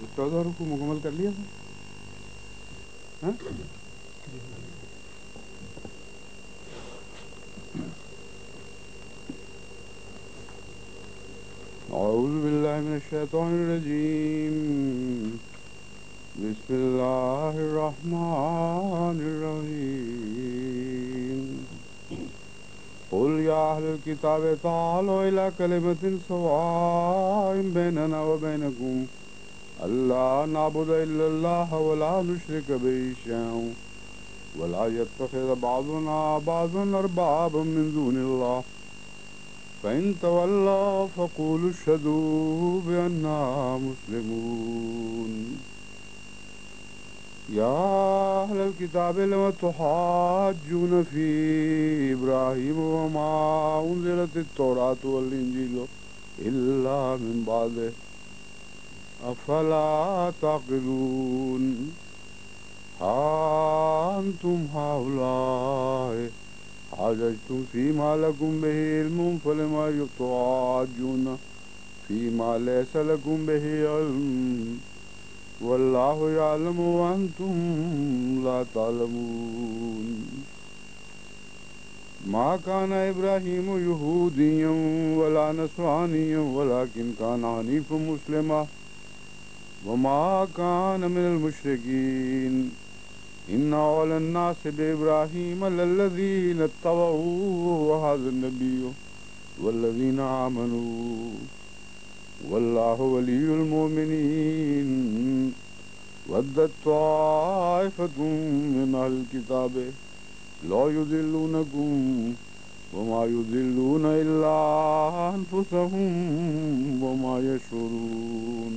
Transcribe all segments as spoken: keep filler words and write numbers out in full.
چودہ رکوع مکمل کر لیا تھا. اعوذ باللہ من الشیطان الرجیم. بسم اللہ الرحمن الرحیم. قل یا اہل الکتاب تعالوا الی کلمۃ سواء بیننا وبینکم الا نعبد الا اللہ ولا نشرک به شیئا ولا يتخذ بعضنا بعضا اربابا من دون اللہ فإن تولوا فقولوا اشهدوا بأننا مسلمون. يا أهل الكتاب لم تحاجون في إبراهيم وما أنزلت التوراة والإنجيل إلا من بعده أفلا تعقلون. ها أنتم هؤلاء حاججتم فيما لكم به علم فلما تحاجون فيما ليس لكم به علم والله يعلم وأنتم لا تعلمون. ما كان إبراهيم يهوديا ولا نصرانيا ولكن كان حنيفا مسلما وما كان من المشركين. إن أولى الناس بإبراهيم للذين اتبعوه وهذا النبي والذين آمنوا والله ولي المؤمنين. ودت طائفة من أهل الكتاب لا يضلونكم وما يضلون إلا أنفسهم وما يشعرون.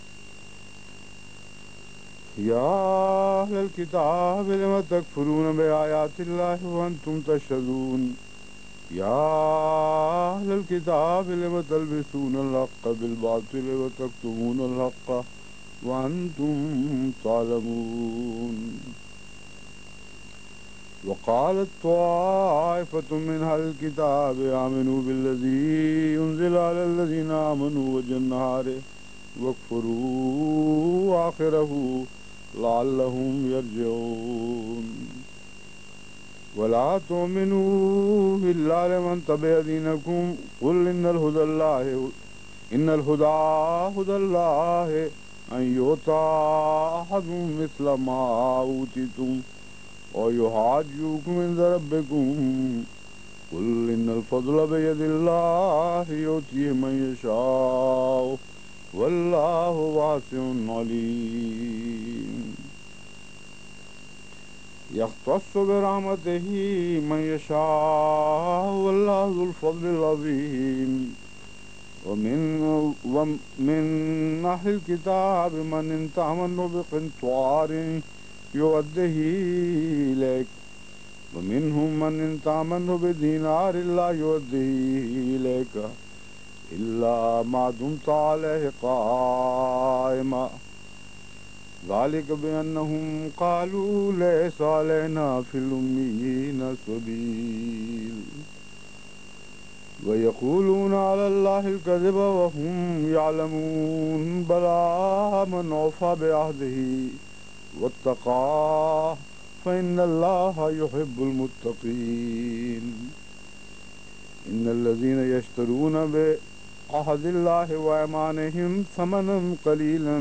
يا أهل الكتاب لم تكفرون بآيات الله وأنتم تشهدون. يا أهل الكتاب لم تلبسون الحق بالباطل وتكتمون الحق وأنتم تعلمون. وقالت طائفة من أهل الكتاب آمنوا بالذي أنزل على الذين آمنوا وجه النهار واكفروا آخره لعلهم يرجعون. ولا تؤمنوا إلا لمن تبع دينكم قل إن الهدى الله إن الهدى هدى الله أن يؤتى أحد مثل ما أوتيتم ويحاجوكم عند ربكم قل إن الفضل بيد الله يؤتيه من يشاء والله واسع عليم. يختص برحمته من يشاء والله ذو الفضل العظيم. ومن ومن أهل الكتاب من إن تأمنه بقنطار يؤده إليك ومنهم من إن تأمنه بدينار لا يؤده إليك إلا ما دمت عليه قائما ذلك بأنهم قالوا ليس علينا في الأميين سبيل ويقولون على الله الكذب وهم يعلمون. بلى من أوفى بعهده واتقى فإن الله يحب المتقين. إن الذين يشترون بعهد الله وأيمانهم ثمنا قليلا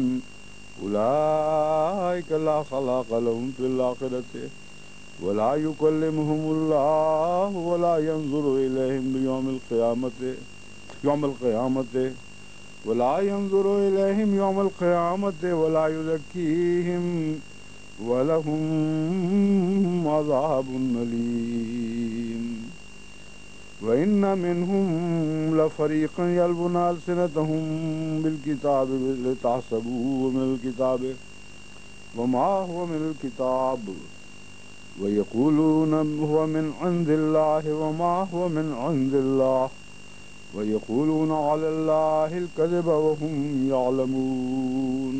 أولئك لا خلاق لهم في الآخرة ولا يكلمهم الله ولا ينظر إليهم يوم القيامة يوم القيامة ولا ينظر إليهم يوم القيامة ولا يزكيهم ولهم عذاب أليم. وإن منهم لفريقا يلوون ألسنتهم بالكتاب لتحسبوه من الكتاب وما هو من الكتاب ويقولون هو من عند الله وما هو من عند الله ويقولون على الله الكذب وهم يعلمون.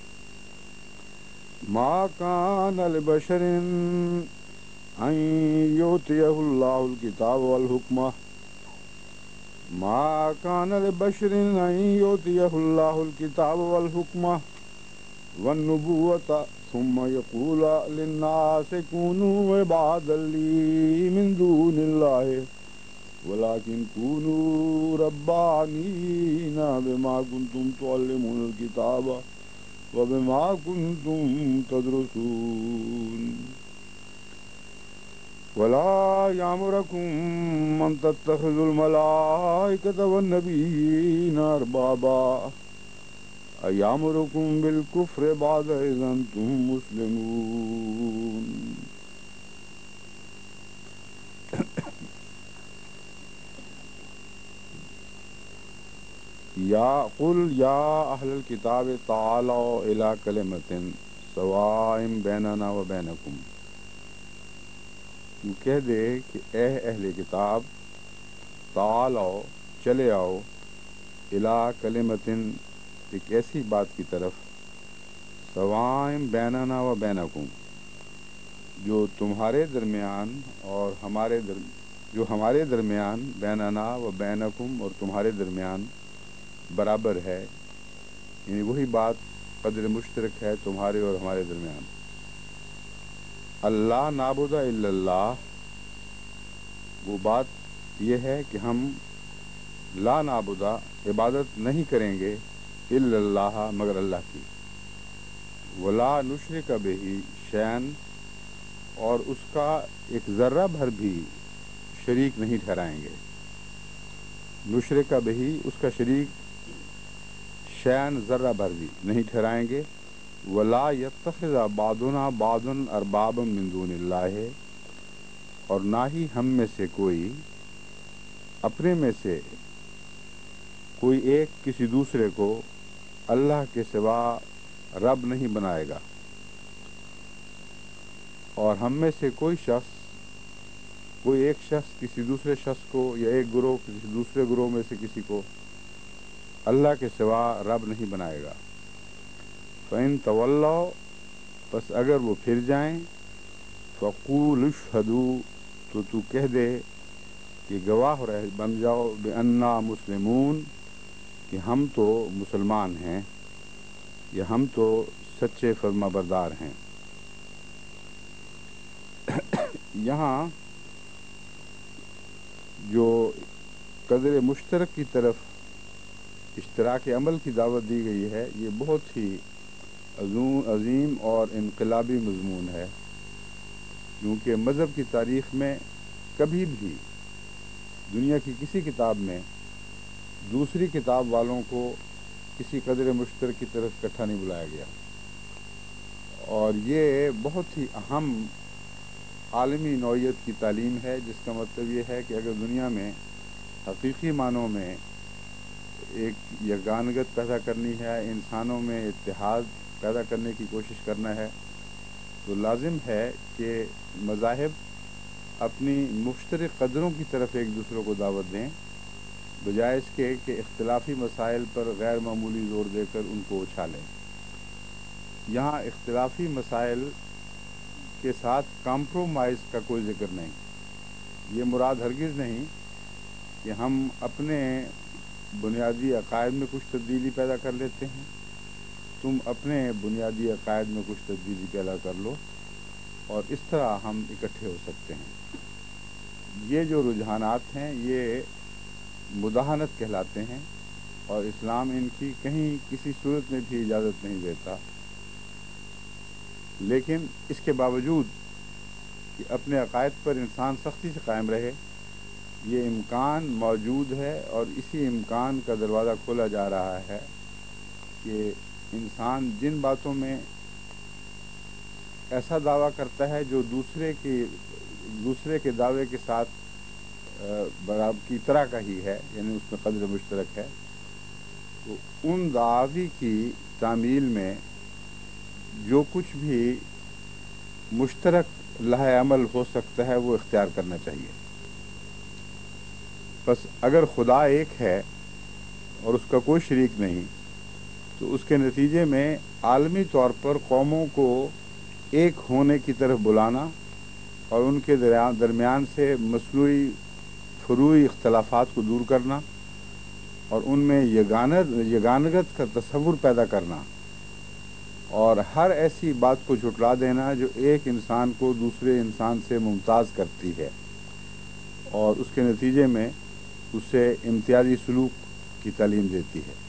ما كان لبشر أن يؤتيه الله الكتاب والحكمة ما كان لبشر أن يؤتيه الله الكتاب والحكمة والنبوة ثم يقول للناس كونوا عبادا لي من دون الله ولكن كونوا ربانين بما كنتم تعلمون الكتاب وبما كنتم تدرسون ولا يأمركم أن تتخذوا الملائكة والنبيين أربابا أيأمركم بالكفر بعد إذ أنتم مسلمون یا قل یا اہل الکتاب تعالوا الی کلمۃ سواء بیننا و بینکم، تو کہہ دے کہ اے اہل کتاب تعالوا چلے آؤ الی کلمۃ ایک ایسی بات کی طرف سواء بیننا و بینکم جو تمہارے درمیان اور ہمارے در... جو ہمارے درمیان بیننا و بینکم اور تمہارے درمیان برابر ہے، یعنی وہی بات قدر مشترک ہے تمہارے اور ہمارے درمیان۔ اللہ نعبد الا اللہ، وہ بات یہ ہے کہ ہم لا نعبد عبادت نہیں کریں گے الا اللہ مگر اللہ کی، ولا نشرک بہ شیئا اور اس کا ایک ذرہ بھر بھی شریک نہیں ٹھہرائیں گے، نشرک بہ اس کا شریک شیئا ذرہ بھر بھی نہیں ٹھہرائیں گے، ولا یتخذ بعضنا بعضا اربابا من دون اللہ اور نہ ہی ہم میں سے کوئی اپنے میں سے کوئی ایک کسی دوسرے کو اللہ کے سوا رب نہیں بنائے گا، اور ہم میں سے کوئی شخص کوئی ایک شخص کسی دوسرے شخص کو یا ایک گروہ کسی دوسرے گروہ میں سے کسی کو اللہ کے سوا رب نہیں بنائے گا۔ فَإِن تَوَلَّوْا پس اگر وہ پھر جائیں فَقُولُوا اشْهَدُوا تو تو کہہ دے کہ گواہ رہ بن جاؤ بِأَنَّا مُسْلِمُونَ کہ ہم تو مسلمان ہیں یا ہم تو سچے فرما بردار ہیں۔ یہاں جو قدر مشترک کی طرف اشتراک عمل کی دعوت دی گئی ہے، یہ بہت ہی عظیم اور انقلابی مضمون ہے، کیونکہ مذہب کی تاریخ میں کبھی بھی دنیا کی کسی کتاب میں دوسری کتاب والوں کو کسی قدر مشترک کی طرف اکٹھا نہیں بلایا گیا، اور یہ بہت ہی اہم عالمی نوعیت کی تعلیم ہے، جس کا مطلب یہ ہے کہ اگر دنیا میں حقیقی معنوں میں ایک یگانگت پیدا کرنی ہے، انسانوں میں اتحاد پیدا کرنے کی کوشش کرنا ہے، تو لازم ہے کہ مذاہب اپنی مشترک قدروں کی طرف ایک دوسرے کو دعوت دیں، بجائے اس کے کہ اختلافی مسائل پر غیر معمولی زور دے کر ان کو اچھالیں۔ یہاں اختلافی مسائل کے ساتھ کمپرومائز کا کوئی ذکر نہیں، یہ مراد ہرگز نہیں کہ ہم اپنے بنیادی عقائد میں کچھ تبدیلی پیدا کر لیتے ہیں، تم اپنے بنیادی عقائد میں کچھ تبدیلی پیدا کر لو اور اس طرح ہم اکٹھے ہو سکتے ہیں۔ یہ جو رجحانات ہیں یہ مداہنت کہلاتے ہیں، اور اسلام ان کی کہیں کسی صورت میں بھی اجازت نہیں دیتا، لیکن اس کے باوجود کہ اپنے عقائد پر انسان سختی سے قائم رہے، یہ امکان موجود ہے، اور اسی امکان کا دروازہ کھولا جا رہا ہے کہ انسان جن باتوں میں ایسا دعویٰ کرتا ہے جو دوسرے کی دوسرے کے دعوے کے ساتھ برابر کی طرح کا ہی ہے، یعنی اس میں قدر مشترک ہے، تو ان دعاوی کی تعمیل میں جو کچھ بھی مشترک لائحہ عمل ہو سکتا ہے وہ اختیار کرنا چاہیے۔ بس اگر خدا ایک ہے اور اس کا کوئی شریک نہیں، تو اس کے نتیجے میں عالمی طور پر قوموں کو ایک ہونے کی طرف بلانا اور ان کے درمیان سے مصنوعی فروعی اختلافات کو دور کرنا اور ان میں یگانت یگانگت کا تصور پیدا کرنا، اور ہر ایسی بات کو جھٹلا دینا جو ایک انسان کو دوسرے انسان سے ممتاز کرتی ہے اور اس کے نتیجے میں اسے امتیازی سلوک کی تعلیم دیتی ہے۔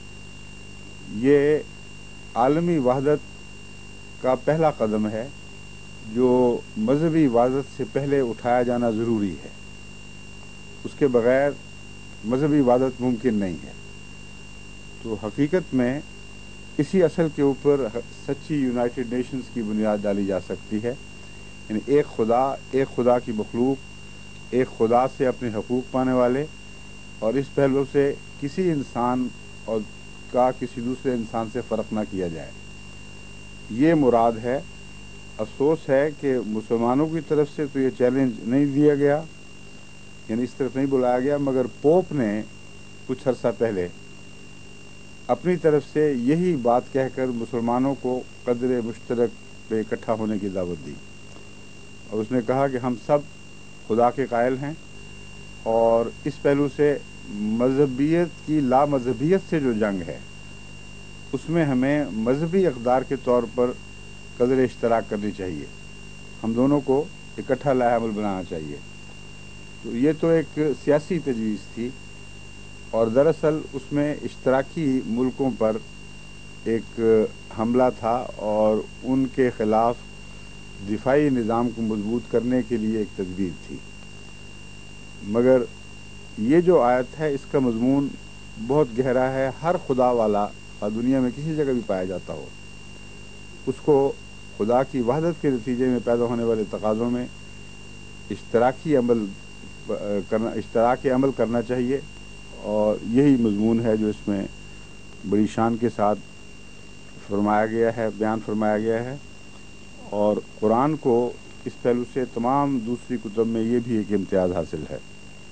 یہ عالمی وحدت کا پہلا قدم ہے جو مذہبی وحدت سے پہلے اٹھایا جانا ضروری ہے۔ اس کے بغیر مذہبی وحدت ممکن نہیں ہے۔ تو حقیقت میں اسی اصل کے اوپر سچی یونائٹڈ نیشنز کی بنیاد ڈالی جا سکتی ہے، یعنی ایک خدا، ایک خدا کی مخلوق، ایک خدا سے اپنے حقوق پانے والے، اور اس پہلو سے کسی انسان اور کا کسی دوسرے انسان سے فرق نہ کیا جائے۔ یہ مراد ہے۔ افسوس ہے کہ مسلمانوں کی طرف سے تو یہ چیلنج نہیں دیا گیا، یعنی اس طرف نہیں بلایا گیا، مگر پوپ نے کچھ عرصہ پہلے اپنی طرف سے یہی بات کہہ کر مسلمانوں کو قدر مشترک پہ اکٹھا ہونے کی دعوت دی، اور اس نے کہا کہ ہم سب خدا کے قائل ہیں، اور اس پہلو سے مذہبیت کی لا مذہبیت سے جو جنگ ہے اس میں ہمیں مذہبی اقدار کے طور پر قدر اشتراک کرنی چاہیے، ہم دونوں کو اکٹھا لاہ عمل بنانا چاہیے۔ تو یہ تو ایک سیاسی تجویز تھی، اور دراصل اس میں اشتراکی ملکوں پر ایک حملہ تھا اور ان کے خلاف دفاعی نظام کو مضبوط کرنے کے لیے ایک تدبیر تھی۔ مگر یہ جو آیت ہے اس کا مضمون بہت گہرا ہے۔ ہر خدا والا دنیا میں کسی جگہ بھی پایا جاتا ہو، اس کو خدا کی وحدت کے نتیجے میں پیدا ہونے والے تقاضوں میں اشتراکی عمل کرنا اشتراک عمل کرنا چاہیے، اور یہی مضمون ہے جو اس میں بڑی شان کے ساتھ فرمایا گیا ہے، بیان فرمایا گیا ہے۔ اور قرآن کو اس پہلو سے تمام دوسری کتب میں یہ بھی ایک امتیاز حاصل ہے۔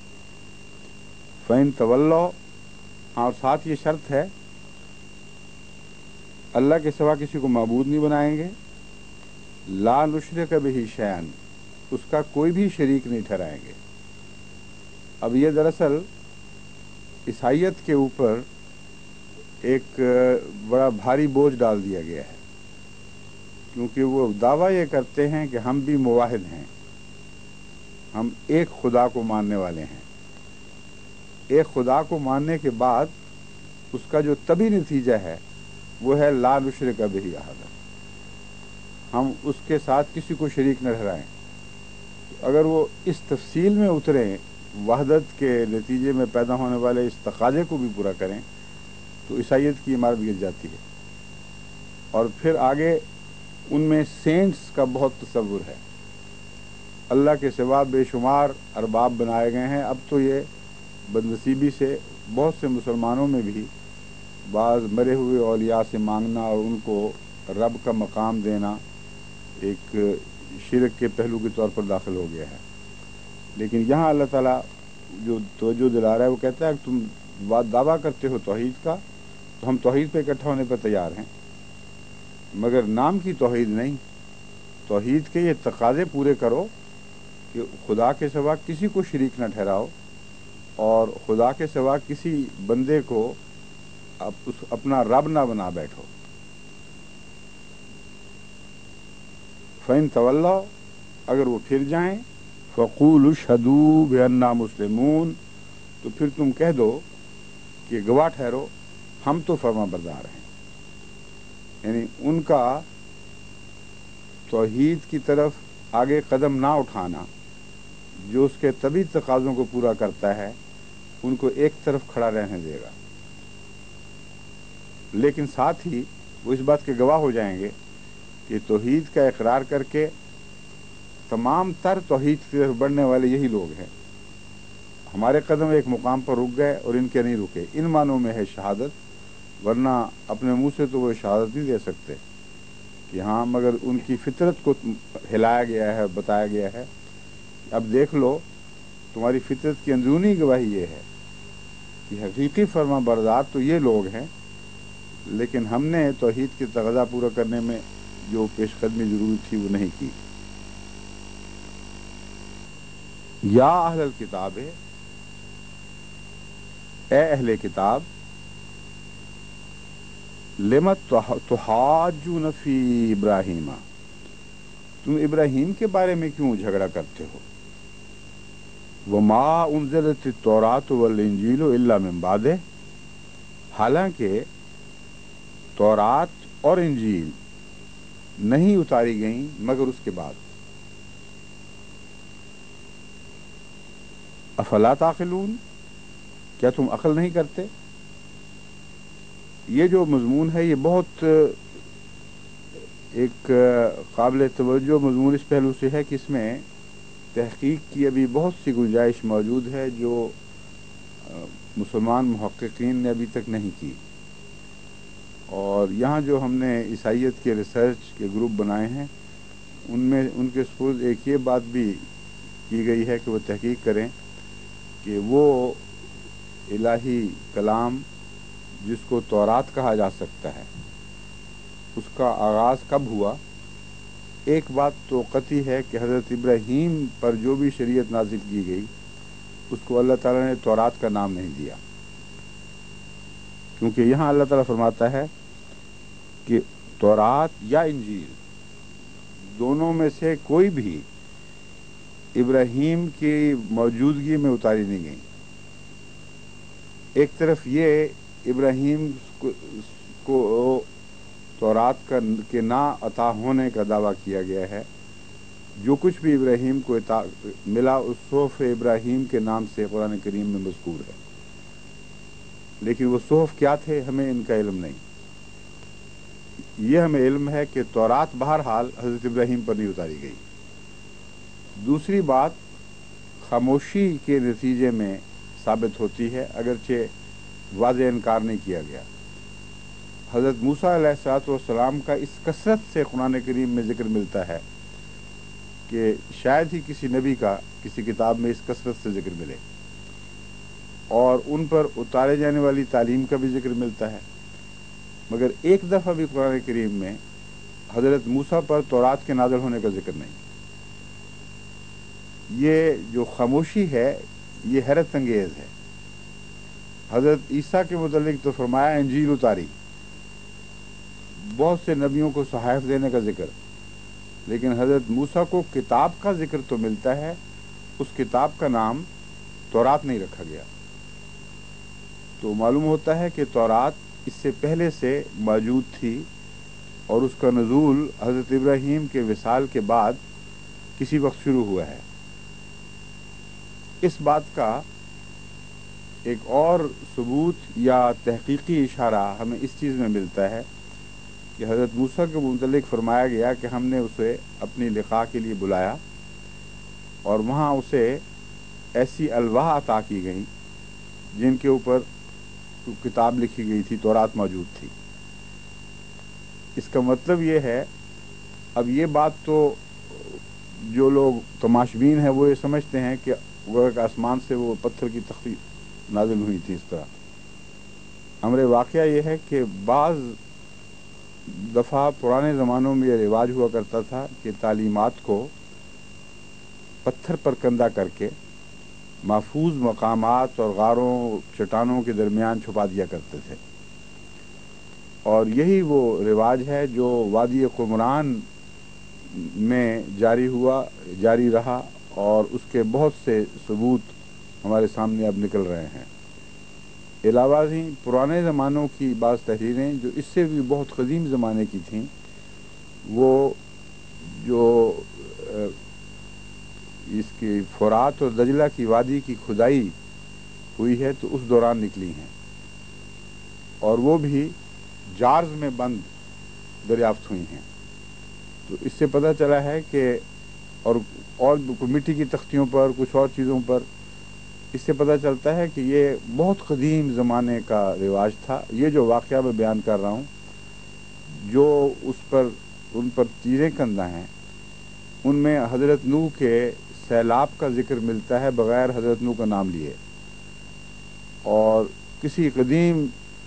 فَإِن تَوَلَّوْا، اور ساتھ یہ شرط ہے اللہ کے سوا کسی کو معبود نہیں بنائیں گے، لا نشرک بہ شیئا، اس کا کوئی بھی شریک نہیں ٹھہرائیں گے۔ اب یہ دراصل عیسائیت کے اوپر ایک بڑا بھاری بوجھ ڈال دیا گیا ہے، کیونکہ وہ دعویٰ یہ کرتے ہیں کہ ہم بھی موحد ہیں، ہم ایک خدا کو ماننے والے ہیں۔ ایک خدا کو ماننے کے بعد اس کا جو طبعی نتیجہ ہے وہ ہے لا نشرک بہ احد، ہم اس کے ساتھ کسی کو شریک نہ ٹھہرائیں۔ اگر وہ اس تفصیل میں اتریں، وحدت کے نتیجے میں پیدا ہونے والے اس تقاضے کو بھی پورا کریں، تو عیسائیت کی عمارت گر جاتی ہے۔ اور پھر آگے ان میں سینٹس کا بہت تصور ہے، اللہ کے سوا بے شمار ارباب بنائے گئے ہیں۔ اب تو یہ بدنصیبی سے بہت سے مسلمانوں میں بھی بعض مرے ہوئے اولیاء سے مانگنا اور ان کو رب کا مقام دینا ایک شرک کے پہلو کے طور پر داخل ہو گیا ہے۔ لیکن یہاں اللہ تعالیٰ جو توجہ دلا رہا ہے وہ کہتا ہے کہ تم بات دعویٰ کرتے ہو توحید کا، تو ہم توحید پہ اکٹھا ہونے پر تیار ہیں، مگر نام کی توحید نہیں، توحید کے یہ تقاضے پورے کرو کہ خدا کے سوا کسی کو شریک نہ ٹھہراؤ، اور خدا کے سوا کسی بندے کو اپنا رب نہ بنا بیٹھو۔ فَإِن تَوَلَّوْا، اگر وہ پھر جائیں، فَقُولُوا اشْهَدُوا بِأَنَّا مُسْلِمُونَ، تو پھر تم کہہ دو کہ گواہ ٹھہرو ہم تو فرما بردار ہیں۔ یعنی ان کا توحید کی طرف آگے قدم نہ اٹھانا جو اس کے طبعی تقاضوں کو پورا کرتا ہے ان کو ایک طرف کھڑا رہنے دے گا، لیکن ساتھ ہی وہ اس بات کے گواہ ہو جائیں گے کہ توحید کا اقرار کر کے تمام تر توحید کی طرف بڑھنے والے یہی لوگ ہیں۔ ہمارے قدم ایک مقام پر رک گئے اور ان کے نہیں رکے، ان معنوں میں ہے شہادت، ورنہ اپنے منہ سے تو وہ شہادت نہیں دے سکتے کہ ہاں، مگر ان کی فطرت کو ہلایا گیا ہے، بتایا گیا ہے۔ اب دیکھ لو، تمہاری فطرت کی اندرونی گواہی یہ ہے کہ حقیقی فرما بردار تو یہ لوگ ہیں، لیکن ہم نے توحید کے تقاضا پورا کرنے میں جو پیش قدمی ضروری تھی وہ نہیں کی۔ یا اہل الکتاب، اے اہل کتاب، لما تحاجون فی ابراہیم، تم ابراہیم کے بارے میں کیوں جھگڑا کرتے ہو؟ وما انزلت التوراۃ والانجیل الا من بعدہ، حالانکہ تورات اور انجیل نہیں اتاری گئیں مگر اس کے بعد۔ افلا تعقلون، کیا تم عقل نہیں کرتے؟ یہ جو مضمون ہے یہ بہت ایک قابل توجہ مضمون اس پہلو سے ہے کہ اس میں تحقیق کی ابھی بہت سی گنجائش موجود ہے جو مسلمان محققین نے ابھی تک نہیں کی۔ اور یہاں جو ہم نے عیسائیت کے ریسرچ کے گروپ بنائے ہیں ان میں ان کے سپرد ایک یہ بات بھی کی گئی ہے کہ وہ تحقیق کریں کہ وہ الہی کلام جس کو تورات کہا جا سکتا ہے اس کا آغاز کب ہوا۔ ایک بات تو قطعی ہے کہ حضرت ابراہیم پر جو بھی شریعت نازل کی گئی اس کو اللہ تعالیٰ نے تورات کا نام نہیں دیا، کیونکہ یہاں اللہ تعالیٰ فرماتا ہے کہ تورات یا انجیل دونوں میں سے کوئی بھی ابراہیم کی موجودگی میں اتاری نہیں گئی۔ ایک طرف یہ ابراہیم کو تورات کا کے نہ عطا ہونے کا دعویٰ کیا گیا ہے، جو کچھ بھی ابراہیم کو ملا اس صحف ابراہیم کے نام سے قرآن کریم میں مذکور ہے، لیکن وہ صحف کیا تھے ہمیں ان کا علم نہیں۔ یہ ہمیں علم ہے کہ تورات بہرحال حضرت ابراہیم پر نہیں اتاری گئی۔ دوسری بات خاموشی کے نتیجے میں ثابت ہوتی ہے، اگرچہ واضح انکار نہیں کیا گیا۔ حضرت موسیٰ علیہ الصلوۃ والسلام کا اس کثرت سے قرآن کریم میں ذکر ملتا ہے کہ شاید ہی کسی نبی کا کسی کتاب میں اس کثرت سے ذکر ملے، اور ان پر اتارے جانے والی تعلیم کا بھی ذکر ملتا ہے، مگر ایک دفعہ بھی قرآن کریم میں حضرت موسیٰ پر تورات کے نازل ہونے کا ذکر نہیں۔ یہ جو خاموشی ہے یہ حیرت انگیز ہے۔ حضرت عیسیٰ کے متعلق تو فرمایا انجیل اتاری، بہت سے نبیوں کو صحائف دینے کا ذکر، لیکن حضرت موسیٰ کو کتاب کا ذکر تو ملتا ہے، اس کتاب کا نام تورات نہیں رکھا گیا۔ تو معلوم ہوتا ہے کہ تورات اس سے پہلے سے موجود تھی اور اس کا نزول حضرت ابراہیم کے وصال کے بعد کسی وقت شروع ہوا ہے۔ اس بات کا ایک اور ثبوت یا تحقیقی اشارہ ہمیں اس چیز میں ملتا ہے کہ حضرت موسیٰ کے متعلق فرمایا گیا کہ ہم نے اسے اپنی لقاء کے لیے بلایا اور وہاں اسے ایسی الواح عطا کی گئیں جن کے اوپر کتاب لکھی گئی تھی، تورات موجود تھی۔ اس کا مطلب یہ ہے، اب یہ بات تو جو لوگ تماشبین ہیں وہ یہ سمجھتے ہیں کہ گویا آسمان سے وہ پتھر کی تختی نازل ہوئی تھی۔ اس طرح امر واقعہ یہ ہے کہ بعض دفعہ پرانے زمانوں میں یہ رواج ہوا کرتا تھا کہ تعلیمات کو پتھر پر کندہ کر کے محفوظ مقامات اور غاروں چٹانوں کے درمیان چھپا دیا کرتے تھے، اور یہی وہ رواج ہے جو وادی قمران میں جاری ہوا جاری رہا، اور اس کے بہت سے ثبوت ہمارے سامنے اب نکل رہے ہیں۔ علاوہ ازیں پرانے زمانوں کی بعض تحریریں جو اس سے بھی بہت قدیم زمانے کی تھیں، وہ جو اس کی فرات اور دجلہ کی وادی کی کھدائی ہوئی ہے تو اس دوران نکلی ہیں، اور وہ بھی جارز میں بند دریافت ہوئی ہیں۔ تو اس سے پتہ چلا ہے کہ اور اور مٹی کی تختیوں پر کچھ اور چیزوں پر اس سے پتہ چلتا ہے کہ یہ بہت قدیم زمانے کا رواج تھا۔ یہ جو واقعہ میں بیان کر رہا ہوں، جو اس پر ان پر چیزیں کندہ ہیں، ان میں حضرت نوح کے سیلاب کا ذکر ملتا ہے بغیر حضرت نوح کا نام لیے، اور کسی قدیم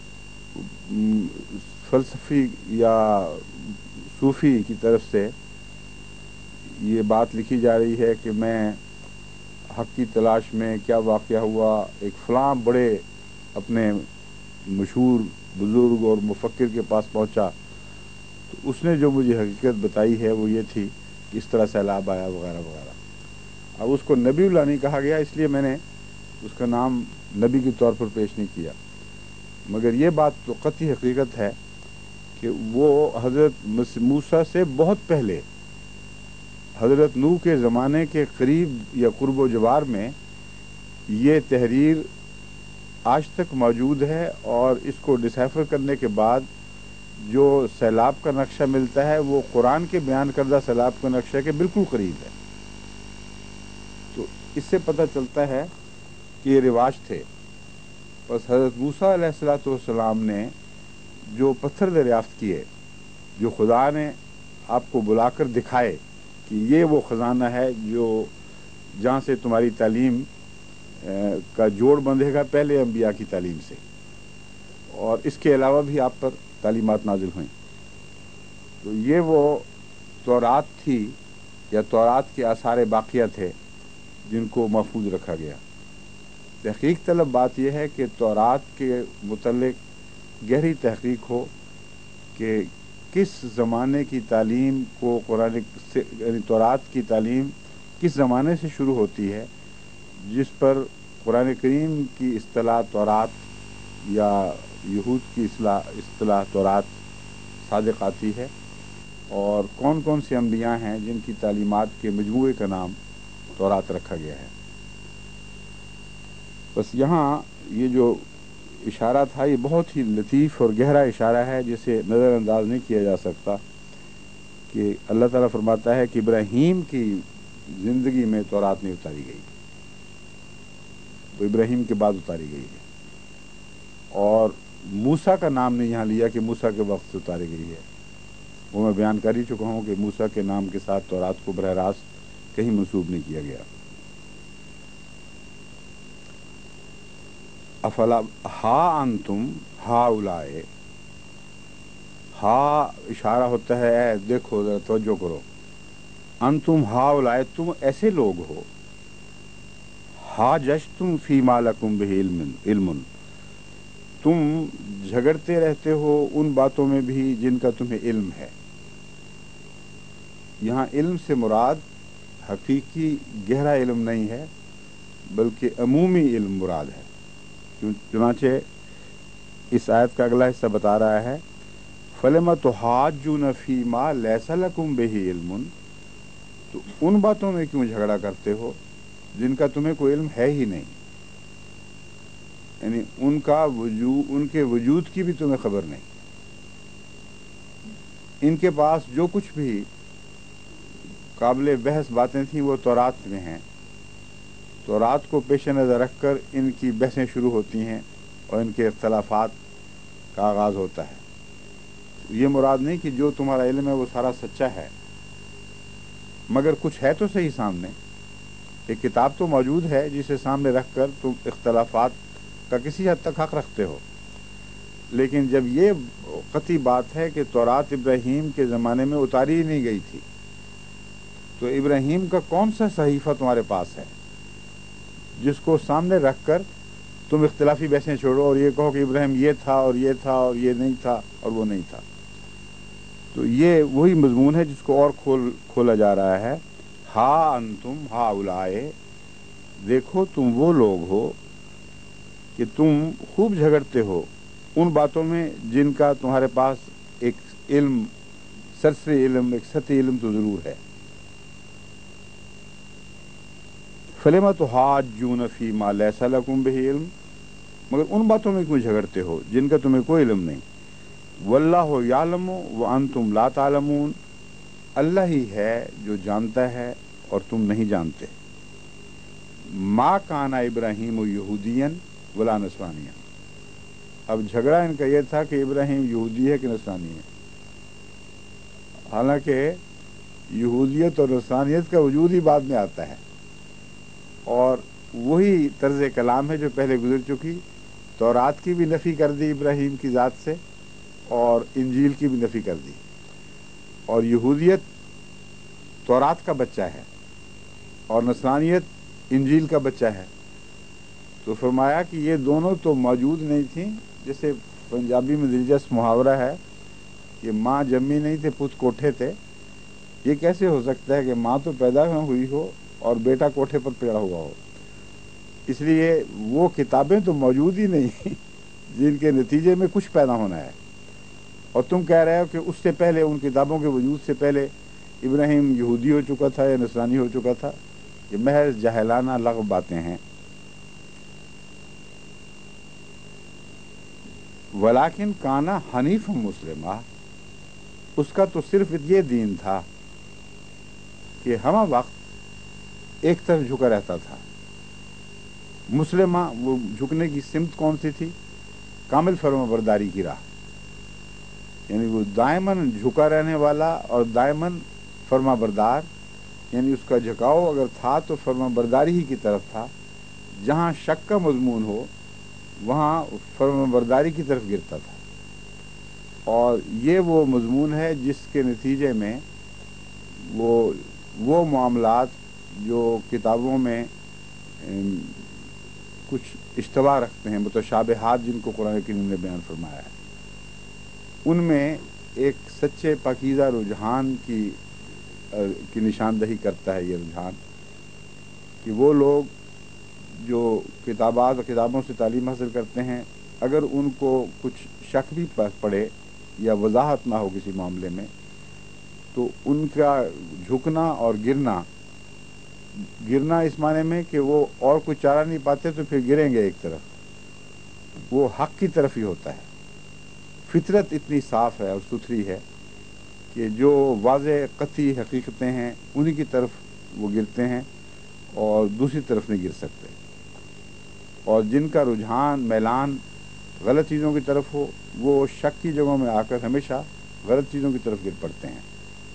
فلسفی یا صوفی کی طرف سے یہ بات لکھی جا رہی ہے کہ میں حق کی تلاش میں کیا واقعہ ہوا، ایک فلاں بڑے اپنے مشہور بزرگ اور مفکر کے پاس پہنچا تو اس نے جو مجھے حقیقت بتائی ہے وہ یہ تھی کہ اس طرح سیلاب آیا وغیرہ وغیرہ۔ اب اس کو نبی اللہ نہیں کہا گیا، اس لیے میں نے اس کا نام نبی کے طور پر پیش نہیں کیا، مگر یہ بات تو قطعی حقیقت ہے کہ وہ حضرت موسیٰ سے بہت پہلے حضرت نوح کے زمانے کے قریب یا قرب و جوار میں یہ تحریر آج تک موجود ہے، اور اس کو ڈسیفر کرنے کے بعد جو سیلاب کا نقشہ ملتا ہے وہ قرآن کے بیان کردہ سیلاب کا نقشہ کے بالکل قریب ہے۔ تو اس سے پتہ چلتا ہے کہ یہ رواج تھے۔ بس حضرت موسیٰ علیہ الصلوۃ والسلام نے جو پتھر دریافت کیے، جو خدا نے آپ کو بلا کر دکھائے کہ یہ وہ خزانہ ہے جو جہاں سے تمہاری تعلیم کا جوڑ بندھے گا پہلے انبیاء کی تعلیم سے، اور اس کے علاوہ بھی آپ پر تعلیمات نازل ہوئیں، تو یہ وہ تورات تھی یا تورات کے آثار باقیہ تھے جن کو محفوظ رکھا گیا۔ تحقیق طلب بات یہ ہے کہ تورات کے متعلق گہری تحقیق ہو کہ کس زمانے کی تعلیم کو قرآن سے، یعنی تورات کی تعلیم کس زمانے سے شروع ہوتی ہے جس پر قرآن کریم کی اصطلاح تورات یا یہود کی اصطلاح اصطلاح تورات صادق آتی ہے، اور کون کون سے انبیاء ہیں جن کی تعلیمات کے مجموعے کا نام تورات رکھا گیا ہے۔ بس یہاں یہ جو اشارہ تھا یہ بہت ہی لطیف اور گہرا اشارہ ہے جسے نظر انداز نہیں کیا جا سکتا، کہ اللہ تعالیٰ فرماتا ہے کہ ابراہیم کی زندگی میں تورات نہیں اتاری گئی، وہ ابراہیم کے بعد اتاری گئی ہے، اور موسیٰ کا نام نے یہاں لیا کہ موسیٰ کے وقت سے اتاری گئی ہے۔ وہ میں بیان کر ہی چکا ہوں کہ موسیٰ کے نام کے ساتھ تورات کو براہ راست کہیں منسوب نہیں کیا گیا۔ افلا ہا انتم ہا اولائے، ہا اشارہ ہوتا ہے اے دیکھو ذرا توجہ کرو، انتم ہا اولائے تم ایسے لوگ ہو، ہا جشتم فی ما لکم بہ علم علم تم جھگڑتے رہتے ہو ان باتوں میں بھی جن کا تمہیں علم ہے۔ یہاں علم سے مراد حقیقی گہرا علم نہیں ہے بلکہ عمومی علم مراد ہے، چنانچہ اس آیت کا اگلا حصہ بتا رہا ہے فَلِمَ تُحَاجُّونَ فِي مَا لَيْسَ لَكُمْ بِهِ عِلْمٌ، تو ان باتوں میں کیوں جھگڑا کرتے ہو جن کا تمہیں کوئی علم ہے ہی نہیں، یعنی ان کا وجود، ان کے وجود کی بھی تمہیں خبر نہیں۔ ان کے پاس جو کچھ بھی قابل بحث باتیں تھیں وہ تورات میں ہیں، تورات کو پیش نظر رکھ کر ان کی بحثیں شروع ہوتی ہیں اور ان کے اختلافات کا آغاز ہوتا ہے۔ یہ مراد نہیں کہ جو تمہارا علم ہے وہ سارا سچا ہے، مگر کچھ ہے تو صحیح سامنے، ایک کتاب تو موجود ہے جسے سامنے رکھ کر تم اختلافات کا کسی حد تک حق رکھتے ہو۔ لیکن جب یہ قطعی بات ہے کہ تورات ابراہیم کے زمانے میں اتاری ہی نہیں گئی تھی، تو ابراہیم کا کون سا صحیفہ تمہارے پاس ہے جس کو سامنے رکھ کر تم اختلافی بحثیں چھوڑو اور یہ کہو کہ ابراہیم یہ تھا اور یہ تھا اور یہ نہیں تھا اور وہ نہیں تھا؟ تو یہ وہی مضمون ہے جس کو اور کھول کھولا جا رہا ہے۔ ہا انتم ہا اولائے، دیکھو تم وہ لوگ ہو کہ تم خوب جھگڑتے ہو ان باتوں میں جن کا تمہارے پاس ایک علم، سرسری علم، ایک سطحی علم تو ضرور ہے۔ فَلِمَ تُحَاجُّونَ فِي مَا لَيْسَ لَكُمْ بِهِ علم، مگر ان باتوں میں کیوں جھگڑتے ہو جن کا تمہیں کوئی علم نہیں۔ وَاللَّهُ يَعْلَمُ وَأَنْتُمْ لَا تَعْلَمُونَ، اللہ ہی ہے جو جانتا ہے اور تم نہیں جانتے۔ مَا كَانَ إِبْرَاهِيمُ يَهُودِيًّا وَلَا نَصْرَانِيًّا، اب جھگڑا ان کا یہ تھا کہ ابراہیم یہودی ہے کہ نصرانی ہے، حالانکہ یہودیت اور نصرانیت کا وجود ہی بعد میں آتا ہے، اور وہی طرز کلام ہے جو پہلے گزر چکی۔ تورات کی بھی نفی کر دی ابراہیم کی ذات سے، اور انجیل کی بھی نفی کر دی، اور یہودیت تورات کا بچہ ہے اور نصرانیت انجیل کا بچہ ہے۔ تو فرمایا کہ یہ دونوں تو موجود نہیں تھیں जैसे पंजाबी में दिलचस्प मुहावरा है कि माँ जम्मी नहीं थे पुत कोठे थे। ये कैसे हो सकता है कि माँ तो पैदा हुई हो और बेटा कोठे पर पड़ा हुआ हो? इसलिए वो किताबें तो मौजूद ही नहीं जिनके नतीजे में कुछ पैदा होना है। और तुम कह रहे हो कि उससे पहले, उन किताबों के वजूद से पहले इब्राहिम यहूदी हो चुका था या नसरानी हो चुका था। ये महज जाहिलाना लग़व बातें हैं। वलाकिन काना हनीफ मुस्लिमा, उसका तो सिर्फ ये दीन था कि हम वक्त एक तरफ झुका रहता था। मुस्लिमा, वो झुकने की सिमत कौन सी थी? कामिल फरमाबरदारी की राह, यानी वो दायमन झुका रहने वाला और दायमन फरमाबरदार, यानी उसका झुकाव अगर था तो फरमाबरदारी ही की तरफ था। जहाँ शक का मजमून हो वहाँ फरमाबरदारी की तरफ गिरता था। और ये वो मजमून है जिसके नतीजे में वो वो मामलात जो किताबों में कुछ इश्तबा रखते हैं, मुतशाबिहात जिनको कुरान करीम ने बयान फरमाया है, उनमें एक सच्चे पाकीज़ा रुझान की की निशानदही करता है। ये रुझान कि वो लोग जो किताबात और किताबों से तालीम हासिल करते हैं, अगर उनको कुछ शक भी पड़े या वजाहत ना हो किसी मामले में, तो उनका झुकना और गिरना, गिरना इस माने में कि वो और कोई चारा नहीं पाते तो फिर गिरेंगे एक तरफ, वो हक की तरफ ही होता है। फितरत इतनी साफ है और सुथरी है कि जो वाज़े कती हकीकतें हैं उन्हीं की तरफ वो गिरते हैं और दूसरी तरफ नहीं गिर सकते। और जिनका रुझान मैलान गलत चीज़ों की तरफ हो, वो शक की जगहों में आकर हमेशा गलत चीज़ों की तरफ गिर पड़ते हैं।